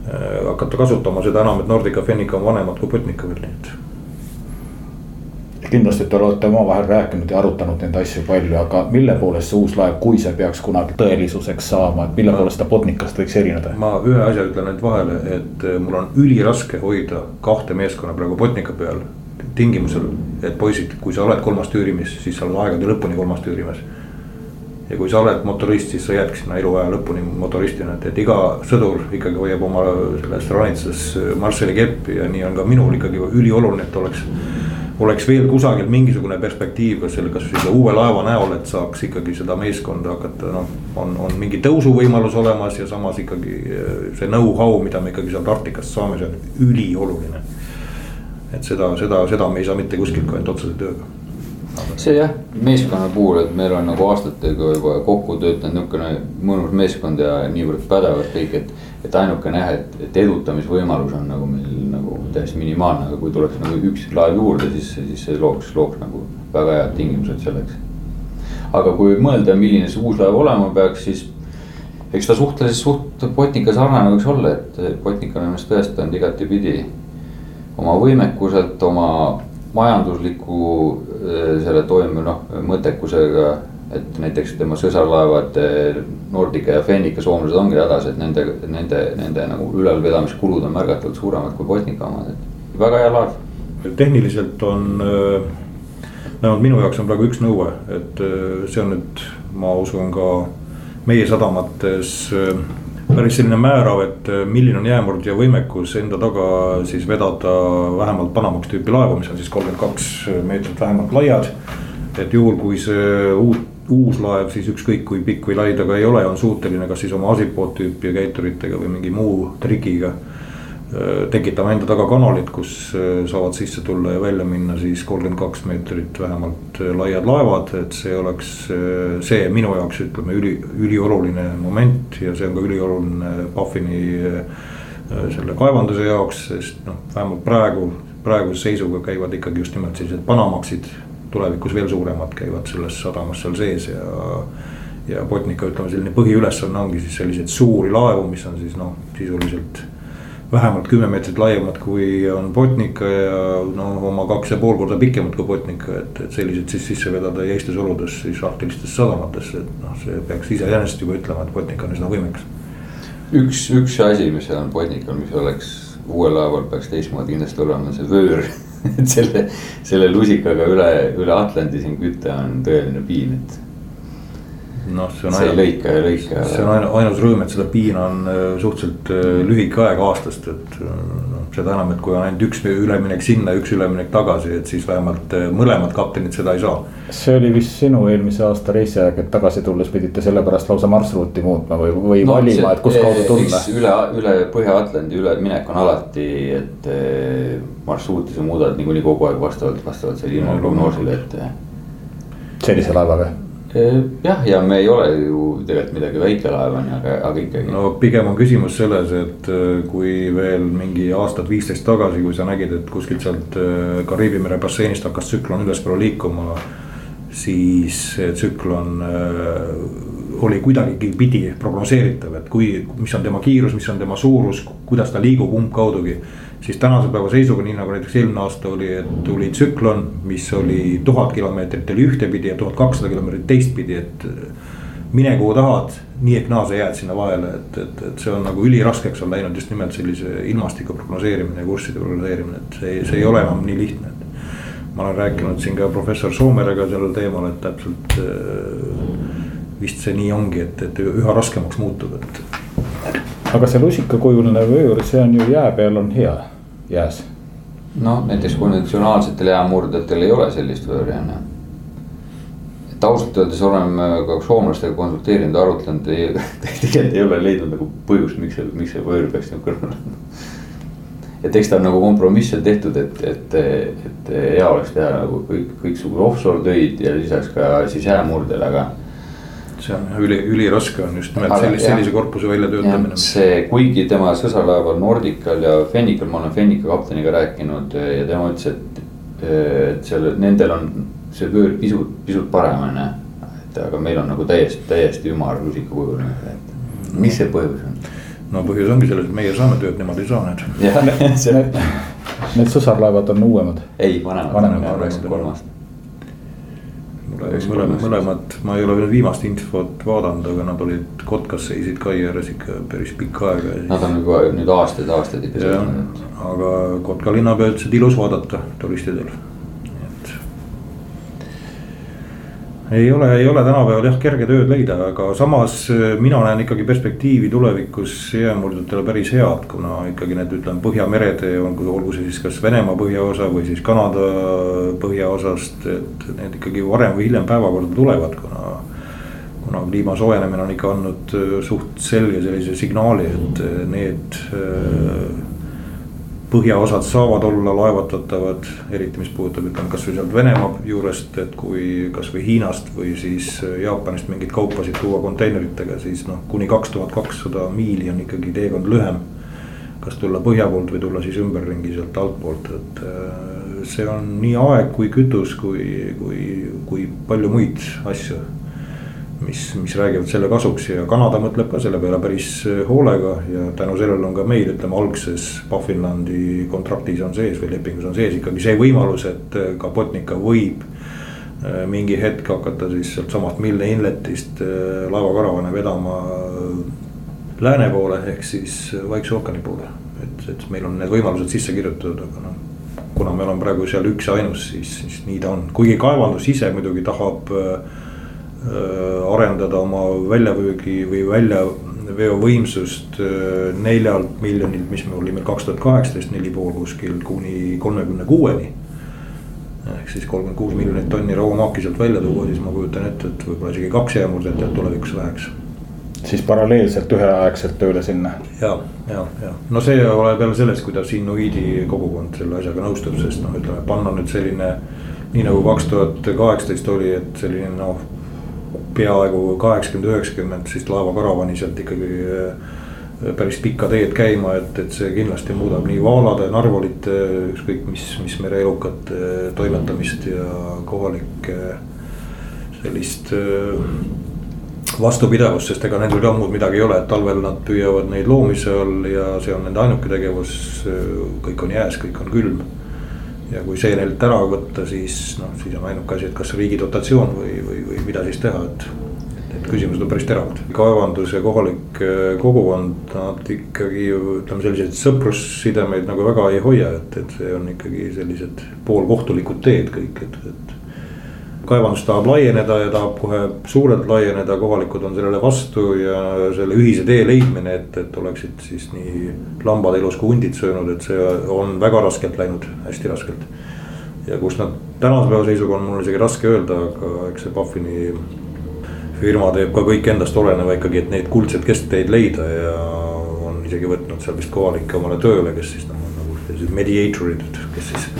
hakata kasutama, seda enam, et Nordica ja Fennica on vanemad kui Botnica veel, nii et. kindlasti te olete omavahel rääkinud ja arutanud neid asju palju, aga mille poolest see uus laev, kui see peaks kunagi tõelisuseks saama, et mille poolest ta Botnikast võiks erineda? Ma ühe asja ütlen nüüd vahele, et mul on üliraske hoida kahte meeskonna praegu Botnika peal tingimusel, et poisid, kui sa oled kolmas tüürimis, siis sa oled aegade lõpuni kolmas tüürimis. Ja kui sa oled motorist, siis sa jäädki sinna eluaja lõpuni motoristina, et, et iga sõdur ikkagi hoiab oma selles ranitses Marshalli keppi ja nii on ka minul ikkagi ülioluline, et oleks, oleks veel kusagil mingisugune perspektiiv, kas selle, kas selle uue laeva näol, et saaks ikkagi seda meeskonda hakata, noh, on, on mingi tõusuvõimalus olemas ja samas ikkagi see know-how, mida me ikkagi sealt Arktikast saame, see on ülioluline. Et seda, seda, seda me ei saa mitte kuskilt ka ainult otsase tööga. See jah, meeskonna puhul, et meil on nagu aastatega juba kokku töötanud niisugune mõnus meeskond ja niivõrd pädevad kõik, et, et ainuke nähe, et, et edutamisvõimalus on nagu meil nagu täiesti minimaalne, aga kui tuleks nagu üks laev juurde, siis, siis see looks, looks nagu väga head tingimused selleks. Aga kui mõelda, milline see uus laev olema peaks, siis eks ta suhteliselt suht Botnika sarnane võiks olla, et Botnika on ennast tõestanud igati pidi oma võimekuselt, oma majandusliku selle toime noh, mõttekusega, et näiteks tema sõsarlaevad Nordica ja Fennica soomlased ongi hädas, et nende, nende, nende nagu ülalvedamiskulud on märgatavalt suuremad kui Botnika omad, et väga hea laev. Tehniliselt on, näevad minu jaoks on praegu üks nõue, et see on nüüd, ma usun ka meie sadamates päris selline määrav, et milline on jäämurd ja võimekus enda taga siis vedada vähemalt Panamax tüüpi laevu, mis on siis kolmkümmend kaks meetrit vähemalt laiad. Et juhul kui see uut, uus laev siis ükskõik kui pikk või lai ta ka ei ole, on suuteline kas siis oma asipood tüüpi käituritega või mingi muu trikiga tekitama enda taga kanalit, kus saavad sisse tulla ja välja minna siis kolmkümmend kaks meetrit vähemalt laiad laevad, et see oleks see minu jaoks ütleme üli, ülioluline moment ja see on ka ülioluline Puffini selle kaevanduse jaoks, sest noh, vähemalt praegu, praeguse seisuga käivad ikkagi just nimelt sellised Panamaxid, tulevikus veel suuremad käivad selles sadamas seal sees ja ja Botnika ütleme selline põhiülesanne ongi siis selliseid suuri laevu, mis on siis noh, sisuliselt vähemalt kümme meetrit laiemad kui on Botnika ja no, oma kaks ja pool korda pikemad kui Botnika, et, et sellised siis sisse vedada jäistes oludes siis arktilistes sadamatesse, et noh, see peaks iseenesest juba ütlema, et Botnika on seda võimeks. Üks, üks asi, mis on Botnikal, mis oleks uuel laeval peaks teismoodi kindlasti olema see vöör, et selle, selle lusikaga üle, üle Atlandi siin kütte on tõeline piin, et no, see on see ainu, lõika ja lõika. See on ainu, ainus rõõm, et seda piina on suhteliselt lühike aeg aastast, et no, seda enam, et kui on ainult üks üleminek sinna, üks üleminek tagasi, et siis vähemalt mõlemad kaptenid seda ei saa. See oli vist sinu eelmise aasta reisi aeg, et tagasi tulles pidite selle pärast lausa marsruuti muutma või, või no, valima, et kus kaudu tulla? Üle, üle Põhja-Atlandi üle minek on alati, et marsruuti sa muudad niikuinii kogu aeg vastavalt, vastavalt selle ilma prognoosile, et sellise laevaga? Jah, ja me ei ole ju tegelikult midagi väikelaevani, aga, aga ikkagi. No pigem on küsimus selles, et kui veel mingi aastad viisteist tagasi, kui sa nägid, et kuskilt sealt Kariibi mere basseinist hakkas tsüklon ülespoole liikuma, siis tsüklon oli kuidagi pidi prognoseeritav, et kui, mis on tema kiirus, mis on tema suurus, kuidas ta liigub umbkaudugi. Siis tänase päeva seisuga, nii nagu näiteks eelmine aasta oli, et tuli tsüklon, mis oli tuhat kilomeetrit oli ühtepidi ja tuhat kakssada kilomeetrit teistpidi, et mine kuhu tahad, nii ehk naase jääd sinna vahele, et, et, et see on nagu üliraskeks on läinud just nimelt sellise ilmastiku prognoseerimine ja kursside prognoseerimine, et see, see ei ole enam nii lihtne. Ma olen rääkinud siin ka professor Soomerega sellel teemal, et täpselt vist see nii ongi, et, et üha raskemaks muutub, et aga see lusikakujuline vöör, see on ju jää peal on hea jääs. No näiteks konventsionaalsetel jäämurdetel ei ole sellist vööri enne. Et ausalt öeldes oleme ka soomlastega konsulteerinud, arutlenud, tegelikult ei ole leidnud nagu põhjust, miks see, miks see vöör peaks nagu kõrval. Et eks ta on nagu kompromisse tehtud, et, et, et hea oleks teha nagu kõik, kõik sugu offshore töid ja lisaks ka siis jäämurdel, aga see on üli, üli raske on just nimelt sellise, sellise korpuse välja töötamine. See, kuigi tema sõsarlaeval Nordical ja Fennical, ma olen Fennica kapteniga rääkinud ja tema ütles, et, et selle, nendel on see vöör pisut, pisut parem on, et aga meil on nagu täiesti, täiesti ümar lusika kujul. Mis see põhjus on? No põhjus ongi selles, et meie saame tööd, nemad ei saa need. Need, Need sõsarlaevad on uuemad? ei, vanemad, vanemad, üheksakümmend kolm aastat. Mõlemad, mõlemad, ma ei ole veel viimast infot vaadanud, aga nad olid Kotkas seisid kai ääres ikka päris pikka aega. Nad on juba nüüd aastaid, aastaid ikka sõidanud. Aga Kotka linna pealt see ilus vaadata turistidel. Et ei ole, ei ole tänapäeval jah kerge tööd leida, aga samas mina näen ikkagi perspektiivi tulevikus jäämurdjatele päris head, kuna ikkagi need ütleme Põhjamerede, olgu see siis kas Venemaa põhjaosa või siis Kanada põhjaosast, et need ikkagi varem või hiljem päevakorda tulevad, kuna, kuna kliima soojenemine on ikka andnud suht selge sellise signaali, et need põhjaosad saavad olla laevatatavad, eriti mis puudutab, ütleme kas või sealt Venemaa juurest, et kui kas või Hiinast või siis Jaapanist mingid kaupasid tuua konteineritega, siis noh, kuni kaks tuhat kakssada miili on ikkagi teekond lühem. Kas tulla põhja poolt või tulla siis ümberringi sealt altpoolt, et see on nii aeg kui kütus, kui, kui, kui palju muid asju, mis, mis räägivad selle kasuks ja Kanada mõtleb ka selle peale päris hoolega ja tänu sellele on ka meil, ütleme algses Baffinlandi kontraktis on sees või lepingus on sees ikkagi see võimalus, et ka Botnica võib mingi hetk hakata siis sealt samast Milne Inletist laevakaravane vedama lääne poole ehk siis Vaikse ookeani poole, et, et meil on need võimalused sisse kirjutatud, aga noh, kuna me oleme praegu seal üks ainus, siis, siis nii ta on, kuigi kaevandus ise muidugi tahab arendada oma väljavöögi või väljaveo võimsust neljalt miljonilt, mis me olime kaks tuhat kaheksateist neli pool kuskil kuni kolmekümne kuueni. Ehk siis kolmkümmend kuus miljonit tonni rauamaaki sealt välja tuua, siis ma kujutan ette, et võib-olla isegi kaks jäämurdjat tulevikus läheks. Siis paralleelselt üheaegselt tööle sinna? Ja, ja, ja. No see ole peale sellest, kuidas Inuidi kogukond selle asjaga nõustub, sest noh, ütleme, panna nüüd selline, nii nagu kaks tuhat kaheksateist oli, et selline noh, peaaegu kaheksakümmend üheksakümmend siis laevakaravani sealt ikkagi päris pikka teed käima, et, et see kindlasti muudab nii vaalade, narvolite, ükskõik mis, mis mereelukate toimetamist ja kohalike sellist vastupidavust, sest ega nendel ka muud midagi ei ole, et talvel nad püüavad neid loomise all ja see on nende ainuke tegevus, kõik on jääs, kõik on külm. Ja kui see neilt ära võtta, siis noh, siis on ainuke asi, et kas riigi dotatsioon või, või, või mida siis teha, et, et küsimused on päris teravad. Kaevandus ja kohalik kogukond, nad ikkagi ütleme sellised sõprussidemeid nagu väga ei hoia, et, et see on ikkagi sellised poolkohtulikud teed kõik, et, et kaevandus tahab laieneda ja tahab kohe suurelt laieneda, kohalikud on sellele vastu ja selle ühise tee leidmine, et, et oleksid siis nii lambad elus kui hundid söönud, et see on väga raskelt läinud, hästi raskelt. Ja kus nad tänase päeva seisuga on mul isegi raske öelda, aga eks see Baffini firma teeb ka kõik endast oleneva ikkagi, et neid kuldseid keskteid leida ja on isegi võtnud seal vist kohalikke omale tööle, kes siis noh, nagu sellised mediatorid, kes siis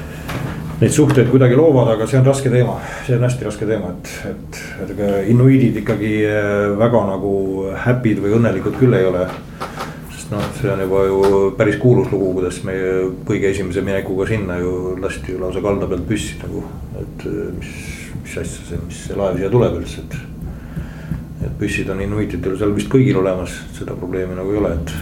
neid suhteid kuidagi loovad, aga see on raske teema, see on hästi raske teema, et, et, et inuidid ikkagi väga nagu happy'd või õnnelikud küll ei ole. Sest noh, see on juba ju päris kuulus lugu, kuidas me kõige esimese minekuga sinna ju lasti ju lausa kalda pealt püssi nagu, et mis, mis asja see, mis see laev siia tuleb üldse, et, et püssid on inuitidel seal vist kõigil olemas, seda probleemi nagu ei ole, et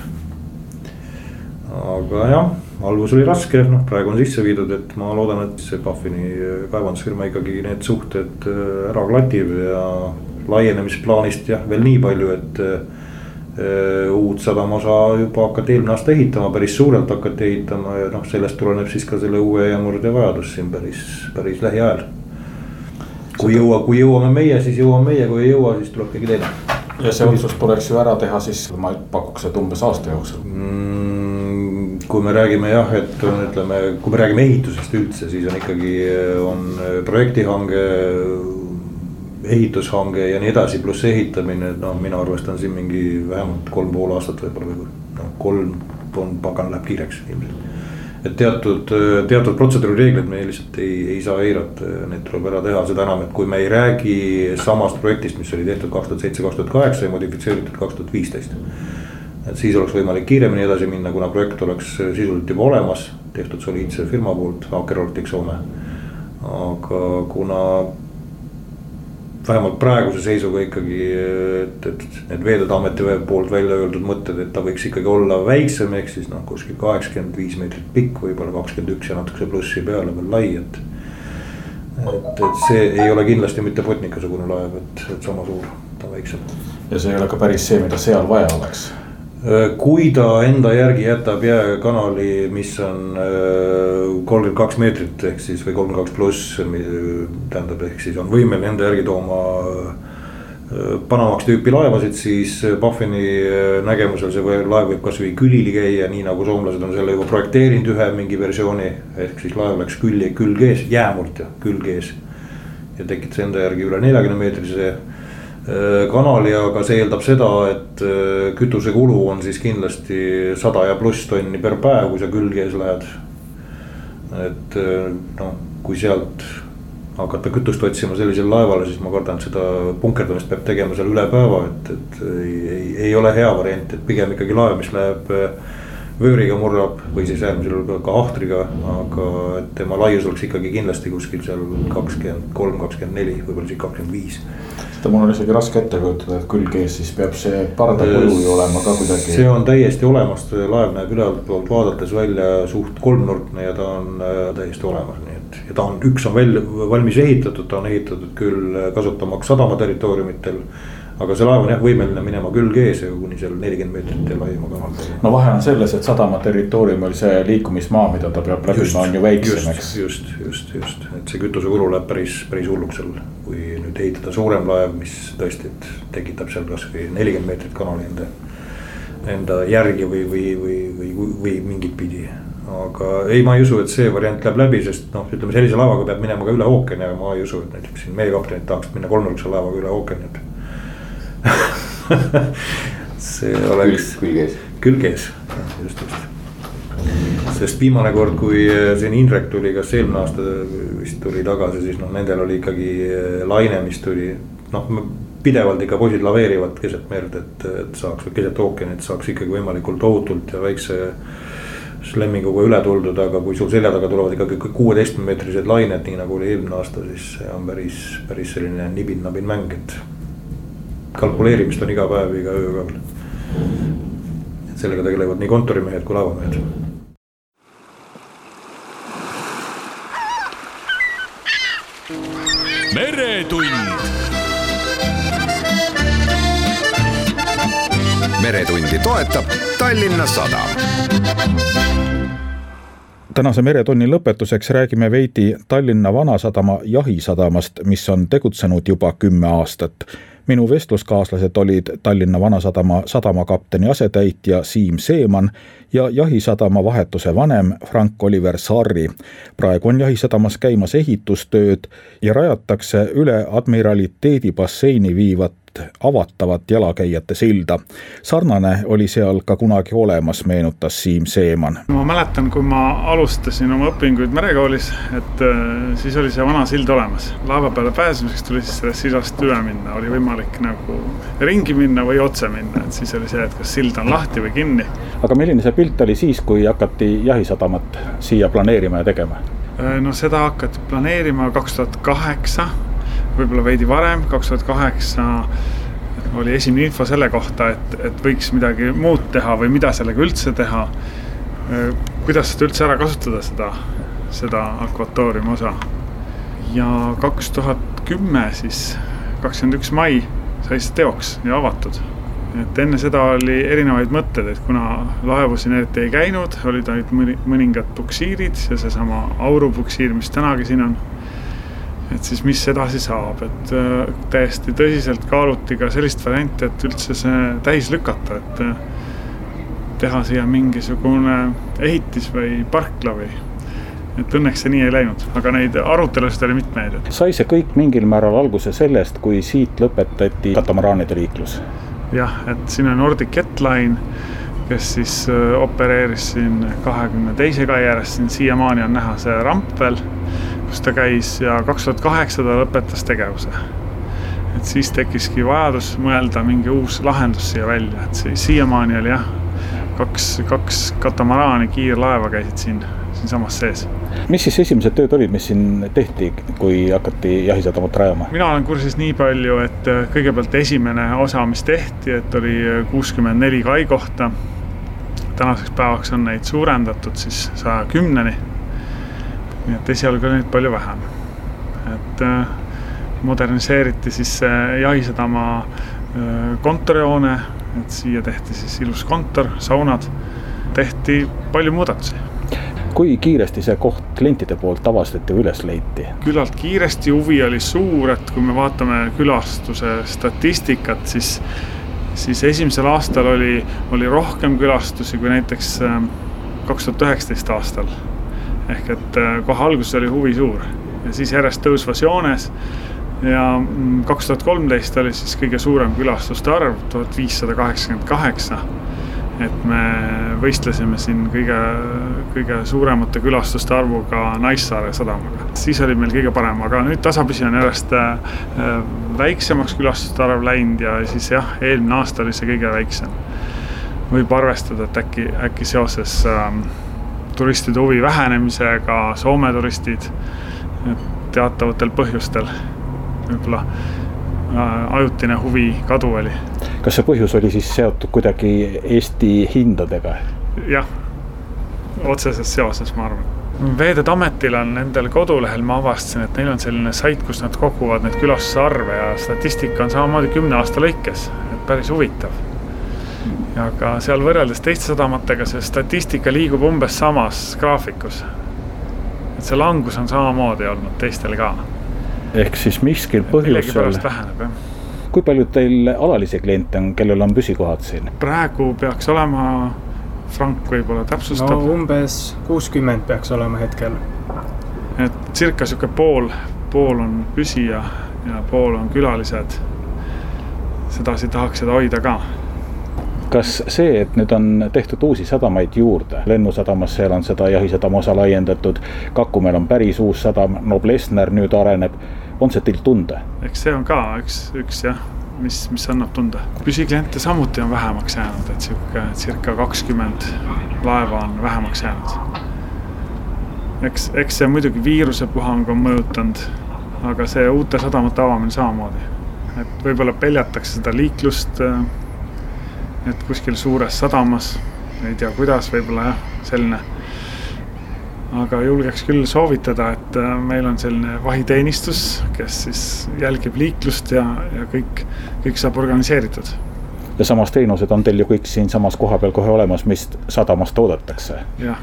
aga jah, algus oli raske, noh praegu on sisse viidud, et ma loodan, et see Baffini kaevandusfirma ikkagi need suhted ära klatib ja laienemisplaanist jah, veel nii palju, et uh, uut sadamaosa juba hakati eelmine aasta ehitama, päris suurelt hakati ehitama ja noh, sellest tuleneb siis ka selle uue jäämurde vajadus siin päris, päris lähiajal. Kui jõua, kui jõuame meie, siis jõuame meie, kui ei jõua, siis tuleb keegi teine. Ja see otsus tuleks ju ära teha siis, ma pakuks, et umbes aasta jooksul mm,. Kui me räägime jah, et on, ütleme, kui me räägime ehitusest üldse, siis on ikkagi on projektihange, ehitushange ja nii edasi, pluss ehitamine, no mina arvestan siin mingi vähemalt kolm pool aastat võib-olla või no, kolm on pagan läheb kiireks ilmselt. Et teatud, teatud protseduurireeglid me lihtsalt ei, ei saa eirata, need tuleb ära teha, seda enam, et kui me ei räägi samast projektist, mis oli tehtud kaks tuhat seitse kaks tuhat kaheksa ja modifitseeritud kaks tuhat viisteist. Et siis oleks võimalik kiiremini edasi minna, kuna projekt oleks sisuliselt juba olemas, tehtud soliidse firma poolt, Aker Arctic Soome. Aga kuna vähemalt praeguse seisuga ikkagi, et, et need Veeteede Ameti poolt välja öeldud mõtted, et ta võiks ikkagi olla väiksem, ehk siis noh, kuskil kaheksakümmend viis meetrit pikk, võib-olla kakskümmend üks ja natuke plussi peale veel lai, et. et, et see ei ole kindlasti mitte Botnica-sugune laev, et, et sama suur, ta väiksem. Ja see ei ole ka päris see, mida seal vaja oleks. Kui ta enda järgi jätab jääkanali, mis on kolmkümmend kaks meetrit ehk siis või kolmkümmend kaks pluss, tähendab ehk siis on võimeline enda järgi tooma Panamaks tüüpi laevasid, siis Baffini nägemusel see laev võib kas või külili käia, nii nagu soomlased on selle juba projekteerinud ühe mingi versiooni, ehk siis laev läks külg, külgees, jäämult ja külgees ja tekitas enda järgi üle neljakümne meetrise kanali, aga see eeldab seda, et kütusekulu on siis kindlasti sada ja pluss tonni per päev, kui sa külgees lähed. Et no, kui sealt hakata kütust otsima sellisel laevale, siis ma kardan, et seda punkerdamist peab tegema seal üle päeva, et, et ei, ei, ei ole hea variant, et pigem ikkagi laev, mis läheb vööriga murrab või siis äärmisel ka ahtriga, aga et tema laius oleks ikkagi kindlasti kuskil seal kakskümmend kolm, kakskümmend neli, võib-olla siis kakskümmend viis. Seda mul on isegi raske ette kujutada, et külgees siis peab see pardakuju ju olema ka kuidagi. See on täiesti olemas, laev näeb ülevalt poolt vaadates välja suht kolmnurkne ja ta on täiesti olemas. Nii et, ja ta on, üks on veel valmis ehitatud, ta on ehitatud küll kasutamaks sadama territooriumitel. Aga see laev on jah võimeline minema külgees ja kuni seal nelikümmend meetrit ja laima kanal. No vahe on selles, et sadama territooriumil see liikumismaa, mida ta peab läbima, on ju väiksem, eks. Just, just, just, et see kütusekulu läheb päris, päris hulluks seal. Kui nüüd ehitada suurem laev, mis tõesti tekitab seal kas või nelikümmend meetrit kanali enda, enda järgi või, või, või, või, või mingit pidi. Aga ei, ma ei usu, et see variant läheb läbi, sest noh, ütleme sellise laevaga peab minema ka üle ookeani, aga ma ei usu, et näiteks siin meie kaptenid tahaks minna kolmnurkse laevaga üle ookeani. see oleks külgees, külgees, just just. Sest viimane kord, kui siin Indrek tuli, kas eelmine aasta vist tuli tagasi, siis noh, nendel oli ikkagi laine, mis tuli noh, pidevalt ikka poisid laveerivad keset merd, et, et saaks või keset ookeani, et saaks ikkagi võimalikult ohutult ja väikse slemminguga üle tuldud, aga kui sul selja taga tulevad ikkagi kuueteist meetrised lained, nii nagu oli eelmine aasta, siis see on päris, päris selline nibin-nabin mäng, et kalkuleerimist on iga päev, iga öö ka veel. Et sellega tegelevad nii kontorimehed kui laevamehed. Meretund. Meretundi toetab Tallinna Sadam. Tänase Meretunni lõpetuseks räägime veidi Tallinna Vanasadama jahisadamast, mis on tegutsenud juba kümme aastat. Minu vestluskaaslased olid Tallinna Vanasadama sadamakapteni asetäitja Siim Seeman ja jahisadama vahetuse vanem Frank Oliver Sarri. Praegu on jahisadamas käimas ehitustööd ja rajatakse üle admiraliteedi basseini viivat avatavat jalakäijate silda. Sarnane oli seal ka kunagi olemas, meenutas Siim Seeman. Ma mäletan, kui ma alustasin oma õpinguid merekoolis, et siis oli see vana sild olemas. Laeva peale pääsemiseks tuli siis sellest sildast üle minna, oli võimalik nagu ringi minna või otse minna, et siis oli see, et kas sild on lahti või kinni. Aga milline see pilt oli siis, kui hakati jahisadamat siia planeerima ja tegema? No seda hakati planeerima kaks tuhat kaheksa, võib-olla veidi varem, kaks tuhat kaheksa oli esimene info selle kohta, et, et võiks midagi muud teha või mida sellega üldse teha. Kuidas seda üldse ära kasutada seda, seda akvatooriumi osa. Ja kaks tuhat kümme siis kakskümmend üks mai sai see teoks ja avatud. Et enne seda oli erinevaid mõtted, et kuna laevu siin eriti ei käinud, olid ainult mõningad puksiirid ja see sama Auru puksiir, mis tänagi siin on. Et siis mis edasi saab, et täiesti tõsiselt kaaluti ka sellist varianti, et üldse see täis lükata, et teha siia mingisugune ehitis või parkla või. Et õnneks see nii ei läinud, aga neid arutelusid oli mitmeid. Sai see kõik mingil määral alguse sellest, kui siit lõpetati katamaraanide liiklus? Jah, et siin on Nordic Jetline, kes siis opereeris siin kahekümne teise kai ääres, siin siiamaani on näha see ramp veel, kus ta käis ja kaks tuhat kaheksa ta lõpetas tegevuse. Et siis tekiski vajadus mõelda mingi uus lahendus siia välja, et see, siiamaani oli jah, kaks, kaks katamaraani kiirlaeva käisid siin, siin samas sees. mis siis esimesed tööd olid, mis siin tehti, kui hakati jahisadamat rajama? Mina olen kursis nii palju, et kõigepealt esimene osa, mis tehti, et oli kuuskümmend neli kai kohta. Tänaseks päevaks on neid suurendatud siis saja kümneni. Nii et esialgu oli neid palju vähem. Et moderniseeriti siis jahisadama kontorihoone, et siia tehti siis ilus kontor, saunad, tehti palju muudatusi. Kui kiiresti see koht klientide poolt avastati või üles leiti? Küllalt kiiresti, huvi oli suur, et kui me vaatame külastuse statistikat, siis, siis esimesel aastal oli, oli rohkem külastusi kui näiteks kaks tuhat üheksateist aastal. Ehk et kohe alguses oli huvi suur ja siis järjest tõusvas joones ja kaks tuhat kolmteist oli siis kõige suurem külastuste arv, tuhat viissada kaheksakümmend kaheksa. Et me võistlesime siin kõige, kõige suuremate külastuste arvuga Naissaare sadamaga. Siis oli meil kõige parem, aga nüüd tasapisi on järjest väiksemaks külastuste arv läinud ja siis jah, eelmine aasta oli see kõige väiksem. Võib arvestada, et äkki, äkki seoses ähm, turistide huvi vähenemisega, Soome turistid teatavatel põhjustel võib-olla ajutine huvi kadu oli. Kas see põhjus oli siis seotud kuidagi Eesti hindadega? Jah, otseses seoses, ma arvan. Veeteede Ametil on nendel kodulehel, ma avastasin, et neil on selline sait, kus nad koguvad need külastuse arve ja statistika on samamoodi kümne aasta lõikes, et päris huvitav. Ja ka seal võrreldes teiste sadamatega see statistika liigub umbes samas graafikus. Et see langus on samamoodi olnud teistel ka. Ehk siis miskil põhjusel. Väheneb, jah. Kui palju teil alalisi kliente on, kellel on püsikohad siin? Praegu peaks olema, Frank võib-olla täpsustab. No umbes kuuskümmend peaks olema hetkel. Et cirka siuke pool, pool on püsija ja pool on külalised. Sedasi tahaks seda hoida ka. Kas see, et nüüd on tehtud uusi sadamaid juurde, Lennusadamas seal on seda jahisadama osa laiendatud, Kakumäel on päris uus sadam, Noblessner nüüd areneb, on see teil tunda? Eks see on ka üks, üks jah, mis, mis annab tunda. Püsikliente samuti on vähemaks jäänud, et siuke cirka kakskümmend laeva on vähemaks jäänud. Eks, eks see muidugi viiruse puhang on mõjutanud, aga see uute sadamate avamine samamoodi. Et võib-olla peljatakse seda liiklust, et kuskil suures sadamas, ei tea kuidas, võib-olla jah, selline. Aga julgeks küll soovitada, et meil on selline vahiteenistus, kes siis jälgib liiklust ja, ja kõik, kõik saab organiseeritud. Ja samas teenused on teil ju kõik siin samas koha peal kohe olemas, mis sadamast toodetakse? Jah,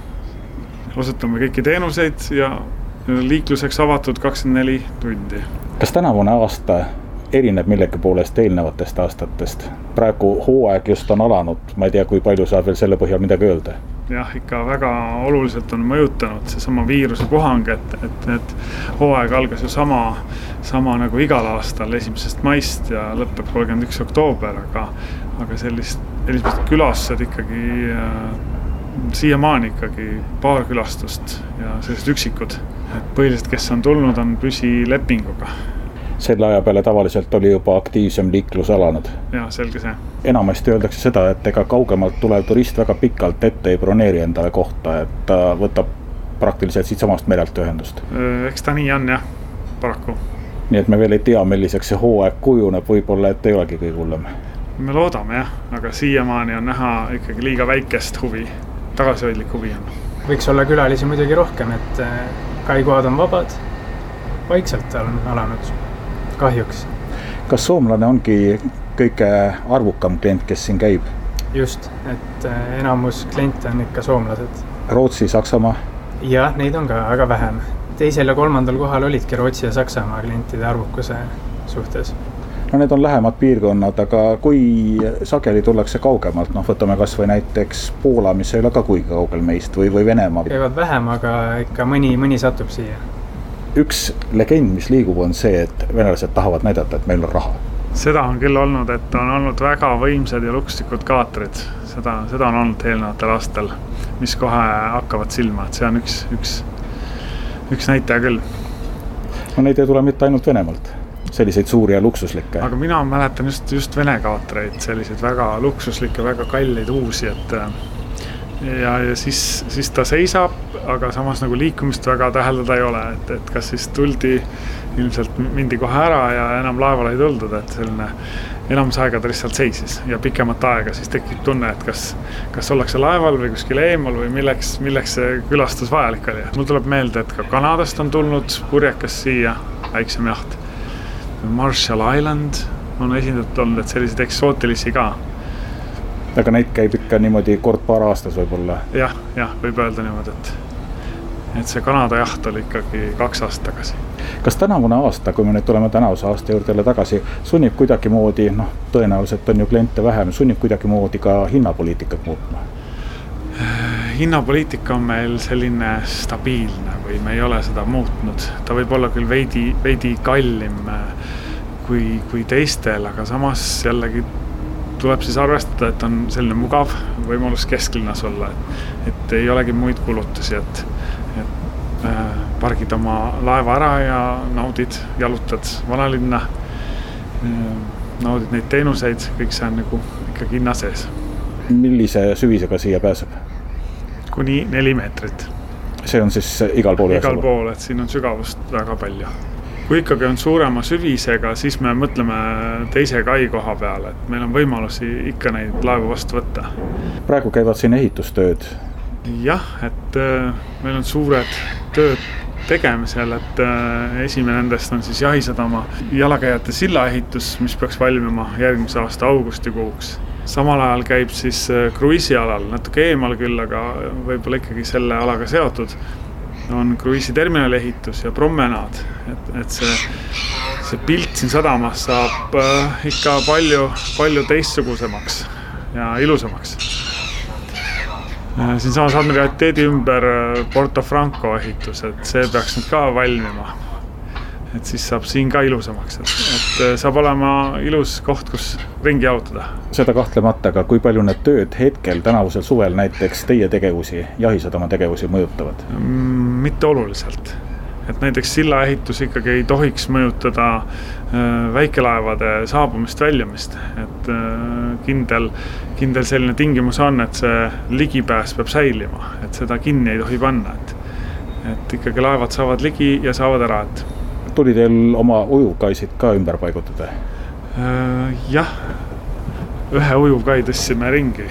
osutame kõiki teenuseid ja liikluseks avatud kakskümmend neli tundi. Kas tänavune aasta erineb millegi poolest eelnevatest aastatest? Praegu hooaeg just on alanud, ma ei tea, kui palju saab veel selle põhjal midagi öelda? Jah, ikka väga oluliselt on mõjutanud see sama viiruse puhang, et, et, et hooaeg algas ju sama, sama nagu igal aastal esimesest maist ja lõpeb kolmkümmend üks oktoober, aga, aga sellist, sellist külastused ikkagi äh, siiamaani ikkagi paar külastust ja sellised üksikud. Et põhiliselt, kes on tulnud, on püsilepinguga. Selle aja peale tavaliselt oli juba aktiivsem liiklus alanud. Ja, selge see. Enamasti öeldakse seda, et ega kaugemalt tulev turist väga pikalt ette ei broneeri endale kohta, et ta võtab praktiliselt siit samast merelt ühendust. Eks ta nii on, jah, paraku. Nii et me veel ei tea, milliseks see hooaeg kujuneb, võib-olla, et ei olegi kõige hullem. Me loodame, jah, aga siiamaani on näha ikkagi liiga väikest huvi, tagasihoidlik huvi on. Võiks olla külalisi muidugi rohkem, et kaikohad on vabad, vaikselt on alanud. Kahjuks. Kas soomlane ongi kõige arvukam klient, kes siin käib? Just, et enamus kliente on ikka soomlased. Rootsi, Saksamaa? Jah, neid on ka väga vähem. Teisel ja kolmandal kohal olidki Rootsi ja Saksamaa klientide arvukuse suhtes. No need on lähemad piirkonnad, aga kui sageli tullakse kaugemalt, noh võtame kas või näiteks Poola, mis ei ole ka kuigi kaugel meist või, või Venemaa? Käivad vähem, aga ikka mõni, mõni satub siia. Üks legend, mis liigub, on see, et venelased tahavad näidata, et meil on raha. Seda on küll olnud, et on olnud väga võimsad ja luksuslikud kaatrid. Seda, seda on olnud eelnevatel aastal, mis kohe hakkavad silma, et see on üks, üks, üks näitaja küll. No neid ei tule mitte ainult Venemaalt, selliseid suuri ja luksuslikke. Aga mina mäletan just, just Vene kaatreid, selliseid väga luksuslikke, väga kalleid uusi, et ja, ja siis, siis ta seisab, aga samas nagu liikumist väga täheldada ei ole, et, et kas siis tuldi, ilmselt mindi kohe ära ja enam laevale ei tuldud, et selline enamus aega ta lihtsalt seisis ja pikemat aega siis tekib tunne, et kas, kas ollakse laeval või kuskil eemal või milleks, milleks see külastus vajalik oli. Mul tuleb meelde, et ka Kanadast on tulnud purjekas siia, väiksem jaht. Marshall Island on esindatud olnud, et selliseid eksootilisi ka. Aga neid käib ikka niimoodi kord paar aastas võib-olla? Jah, jah, võib öelda niimoodi, et, et see Kanada jaht oli ikkagi kaks aastat tagasi. Kas tänavune aasta, kui me nüüd tuleme tänavuse aasta juurde tagasi, sunnib kuidagi moodi, noh, tõenäoliselt on ju kliente vähem, sunnib kuidagi moodi ka hinnapoliitikat muutma? Hinnapoliitika on meil selline stabiilne või me ei ole seda muutnud. Ta võib olla küll veidi, veidi kallim kui, kui teistel, aga samas jällegi tuleb siis arvestada, et on selline mugav võimalus kesklinnas olla, et, et ei olegi muid kulutusi, et, et äh, pargid oma laeva ära ja naudid, jalutad vanalinna, äh, naudid neid teenuseid, kõik see on nagu ikkagi hinna sees. Millise süvisega siia pääseb? Kuni neli meetrit. See on siis igal pool? Igal pool, et siin on sügavust väga palju. Kui ikkagi on suurema süvisega, siis me mõtleme teise kai koha peale, et meil on võimalusi ikka neid laevu vastu võtta. Praegu käivad siin ehitustööd? Jah, et äh, meil on suured tööd tegemisel, et äh, esimene nendest on siis Jahisadama jalakäijate silla ehitus, mis peaks valmima järgmise aasta augustikuuks. Samal ajal käib siis äh, kruiisialal, natuke eemal küll, aga võib-olla ikkagi selle alaga seotud, on kruiisiterminali ehitus ja promenaad, et, et see, see pilt siin sadamas saab äh, ikka palju, palju teistsugusemaks ja ilusamaks. Äh, siin samas admiraliteedi ümber Porto Franco ehitus, et see peaks nüüd ka valmima. Et siis saab siin ka ilusamaks, et, et saab olema ilus koht, kus ringi jalutada. Seda kahtlemata, aga kui palju need tööd hetkel tänavusel suvel näiteks teie tegevusi, Jahisadama tegevusi mõjutavad? Mitte oluliselt. Et näiteks silla ehitus ikkagi ei tohiks mõjutada väikelaevade saabumist väljumist. Et kindel, kindel selline tingimus on, et see ligipääs peab säilima, et seda kinni ei tohi panna. Et, et ikkagi laevad saavad ligi ja saavad ära, et tuli teil oma ujuvkaisid ka ümber paigutada? Jah, ühe ujuvkai tõstsime ringi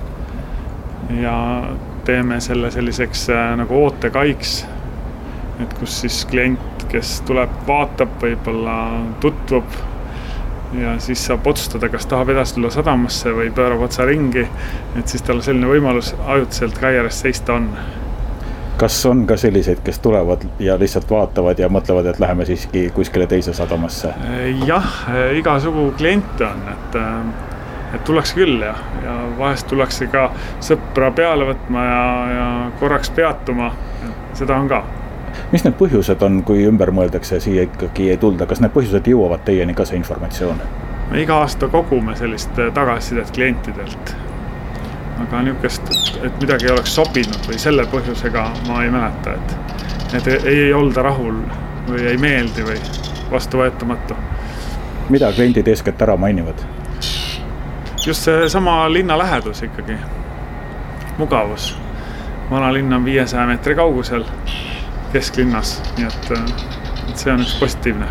ja teeme selle selliseks nagu ootekaiks, et kus siis klient, kes tuleb, vaatab, võib-olla tutvub ja siis saab otsustada, kas tahab edasi tulla sadamasse või pöörab otsa ringi, et siis tal selline võimalus ajutiselt kai ääres seista on. Kas on ka selliseid, kes tulevad ja lihtsalt vaatavad ja mõtlevad, et läheme siiski kuskile teise sadamasse? Jah, igasugu kliente on, et, et tullakse küll ja, ja vahest tullakse ka sõpra peale võtma ja, ja korraks peatuma, seda on ka. Mis need põhjused on, kui ümber mõeldakse siia ikkagi ei tulda? Kas need põhjused jõuavad teieni ka see informatsioon? Me iga aasta kogume sellist tagasisidet klientidelt. Aga niukest, et midagi ei oleks sobinud või selle põhjusega ma ei mäleta, et, et ei, ei olda rahul või ei meeldi või vastuvõetamatu. Mida kliendid eeskätt ära mainivad? Just see sama linna lähedus ikkagi. Mugavus. Vana linn on viiesaja meetri kaugusel kesklinnas, nii et, et see on üks positiivne.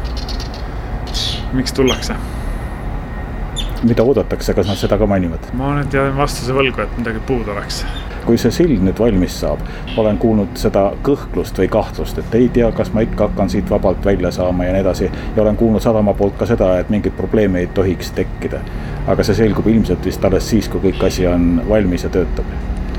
Miks tullakse? Mida oodatakse, kas nad seda ka mainivad? Ma nüüd jään vastuse võlgu, et midagi puud oleks. Kui see sild nüüd valmis saab, olen kuulnud seda kõhklust või kahtlust, et ei tea, kas ma ikka hakkan siit vabalt välja saama ja nii edasi. Ja olen kuulnud sadama poolt ka seda, et mingid probleeme ei tohiks tekkida. Aga see selgub ilmselt vist alles siis, kui kõik asi on valmis ja töötab.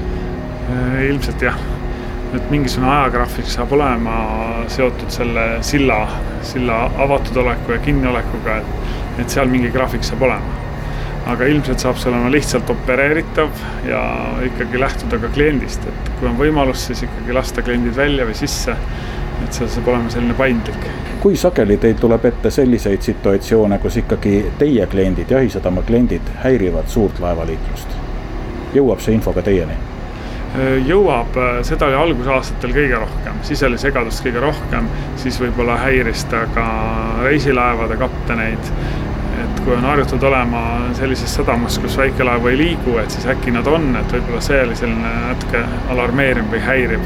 Ilmselt jah. Et mingisugune ajagraafik saab olema seotud selle silla, silla avatud oleku ja kinni olekuga, et, et seal mingi graafik saab olema. Aga ilmselt saab see olema lihtsalt opereeritav ja ikkagi lähtuda ka kliendist, et kui on võimalus, siis ikkagi lasta kliendid välja või sisse, et see saab olema selline paindlik. Kui sageli teil tuleb ette selliseid situatsioone, kus ikkagi teie kliendid, Jahisadama kliendid häirivad suurt laevaliiklust? Jõuab see info ka teieni? Jõuab, seda oli algusaastatel kõige rohkem, siis oli segadust kõige rohkem, siis võib-olla häirista ka reisilaevade kapteneid, et et kui on harjutud olema sellises sadamas, kus väikelaev ei liigu, et siis äkki nad on, et võib-olla see oli selline natuke alarmeeriv või häirib.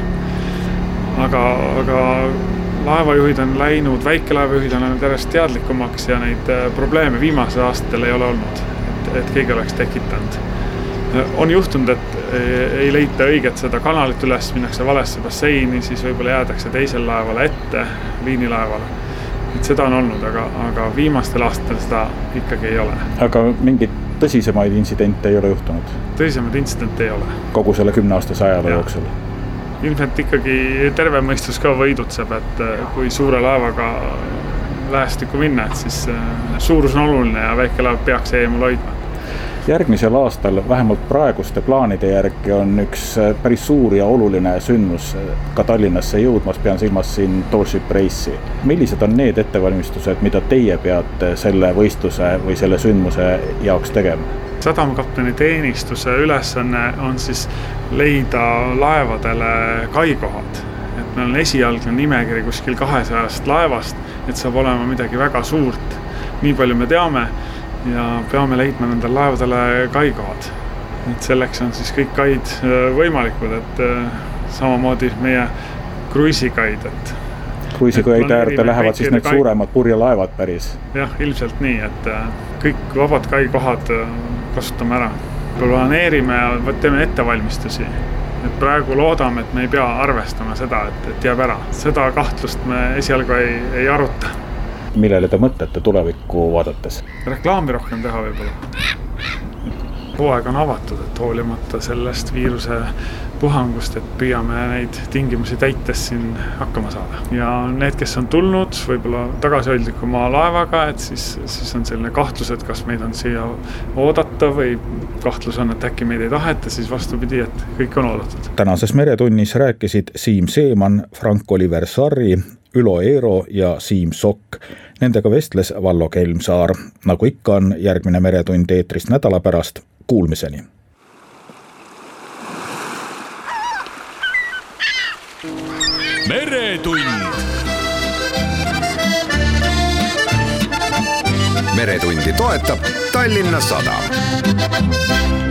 Aga, aga laevajuhid on läinud, väikelaevajuhid on järjest teadlikumaks ja neid probleeme viimasel aastatel ei ole olnud, et, et keegi oleks tekitanud. On juhtunud, et ei leita õiget seda kanalit üles, minnakse valesse basseini, siis võib-olla jäädakse teisel laevale ette, liinilaevale. Et seda on olnud, aga, aga viimastel aastatel seda ikkagi ei ole. Aga mingid tõsisemaid intsidente ei ole juhtunud? Tõsisemaid intsidente ei ole. Kogu selle kümne aasta sajale jooksul? Ilmselt ikkagi terve mõistus ka võidutseb, et kui suure laevaga lähestikku minna, et siis suurus on oluline ja väike laev peaks eemul hoidma. Järgmisel aastal, vähemalt praeguste plaanide järgi, on üks päris suur ja oluline sündmus ka Tallinnasse jõudmas, pean silmas siin Tall Ship Race'i. Millised on need ettevalmistused, mida teie peate selle võistluse või selle sündmuse jaoks tegema? Sadamakapteni teenistuse ülesanne on siis leida laevadele kaikohad. Et meil on esialgne nimekiri kuskil kahesajast laevast, et saab olema midagi väga suurt. Nii palju me teame. Ja peame leidma nendel laevadele kaikohad. Et selleks on siis kõik kaid võimalikud, et samamoodi meie kruiisikaid. Kruiisikaid äärde lähevad siis need kai... suuremad purjelaevad päris? Jah, ilmselt nii, et kõik vabad kaikohad kasutame ära. Planeerime ja teeme ettevalmistusi. Et praegu loodame, et me ei pea arvestama seda, et, et jääb ära. Seda kahtlust me esialgu ei, ei aruta. Millele te mõtlete tulevikku vaadates? Reklaami rohkem teha võib-olla. Hooaeg on avatud, et hoolimata sellest viiruse puhangust, et püüame neid tingimusi täites siin hakkama saada. Ja need, kes on tulnud võib-olla tagasihoidlikuma laevaga, et siis, siis on selline kahtlus, et kas meid on siia oodata või kahtlus on, et äkki meid ei taheta, siis vastupidi, et kõik on oodatud. Tänases Meretunnis rääkisid Siim Seeman, Frank-Oliver Sarri, Ülo Eero ja Siim Sokk. Nendega vestles Vallo Kelmsaar. Nagu ikka on järgmine Meretund eetrist nädala pärast. Kuulmiseni. Meretund. Meretundi toetab Tallinna Sadam.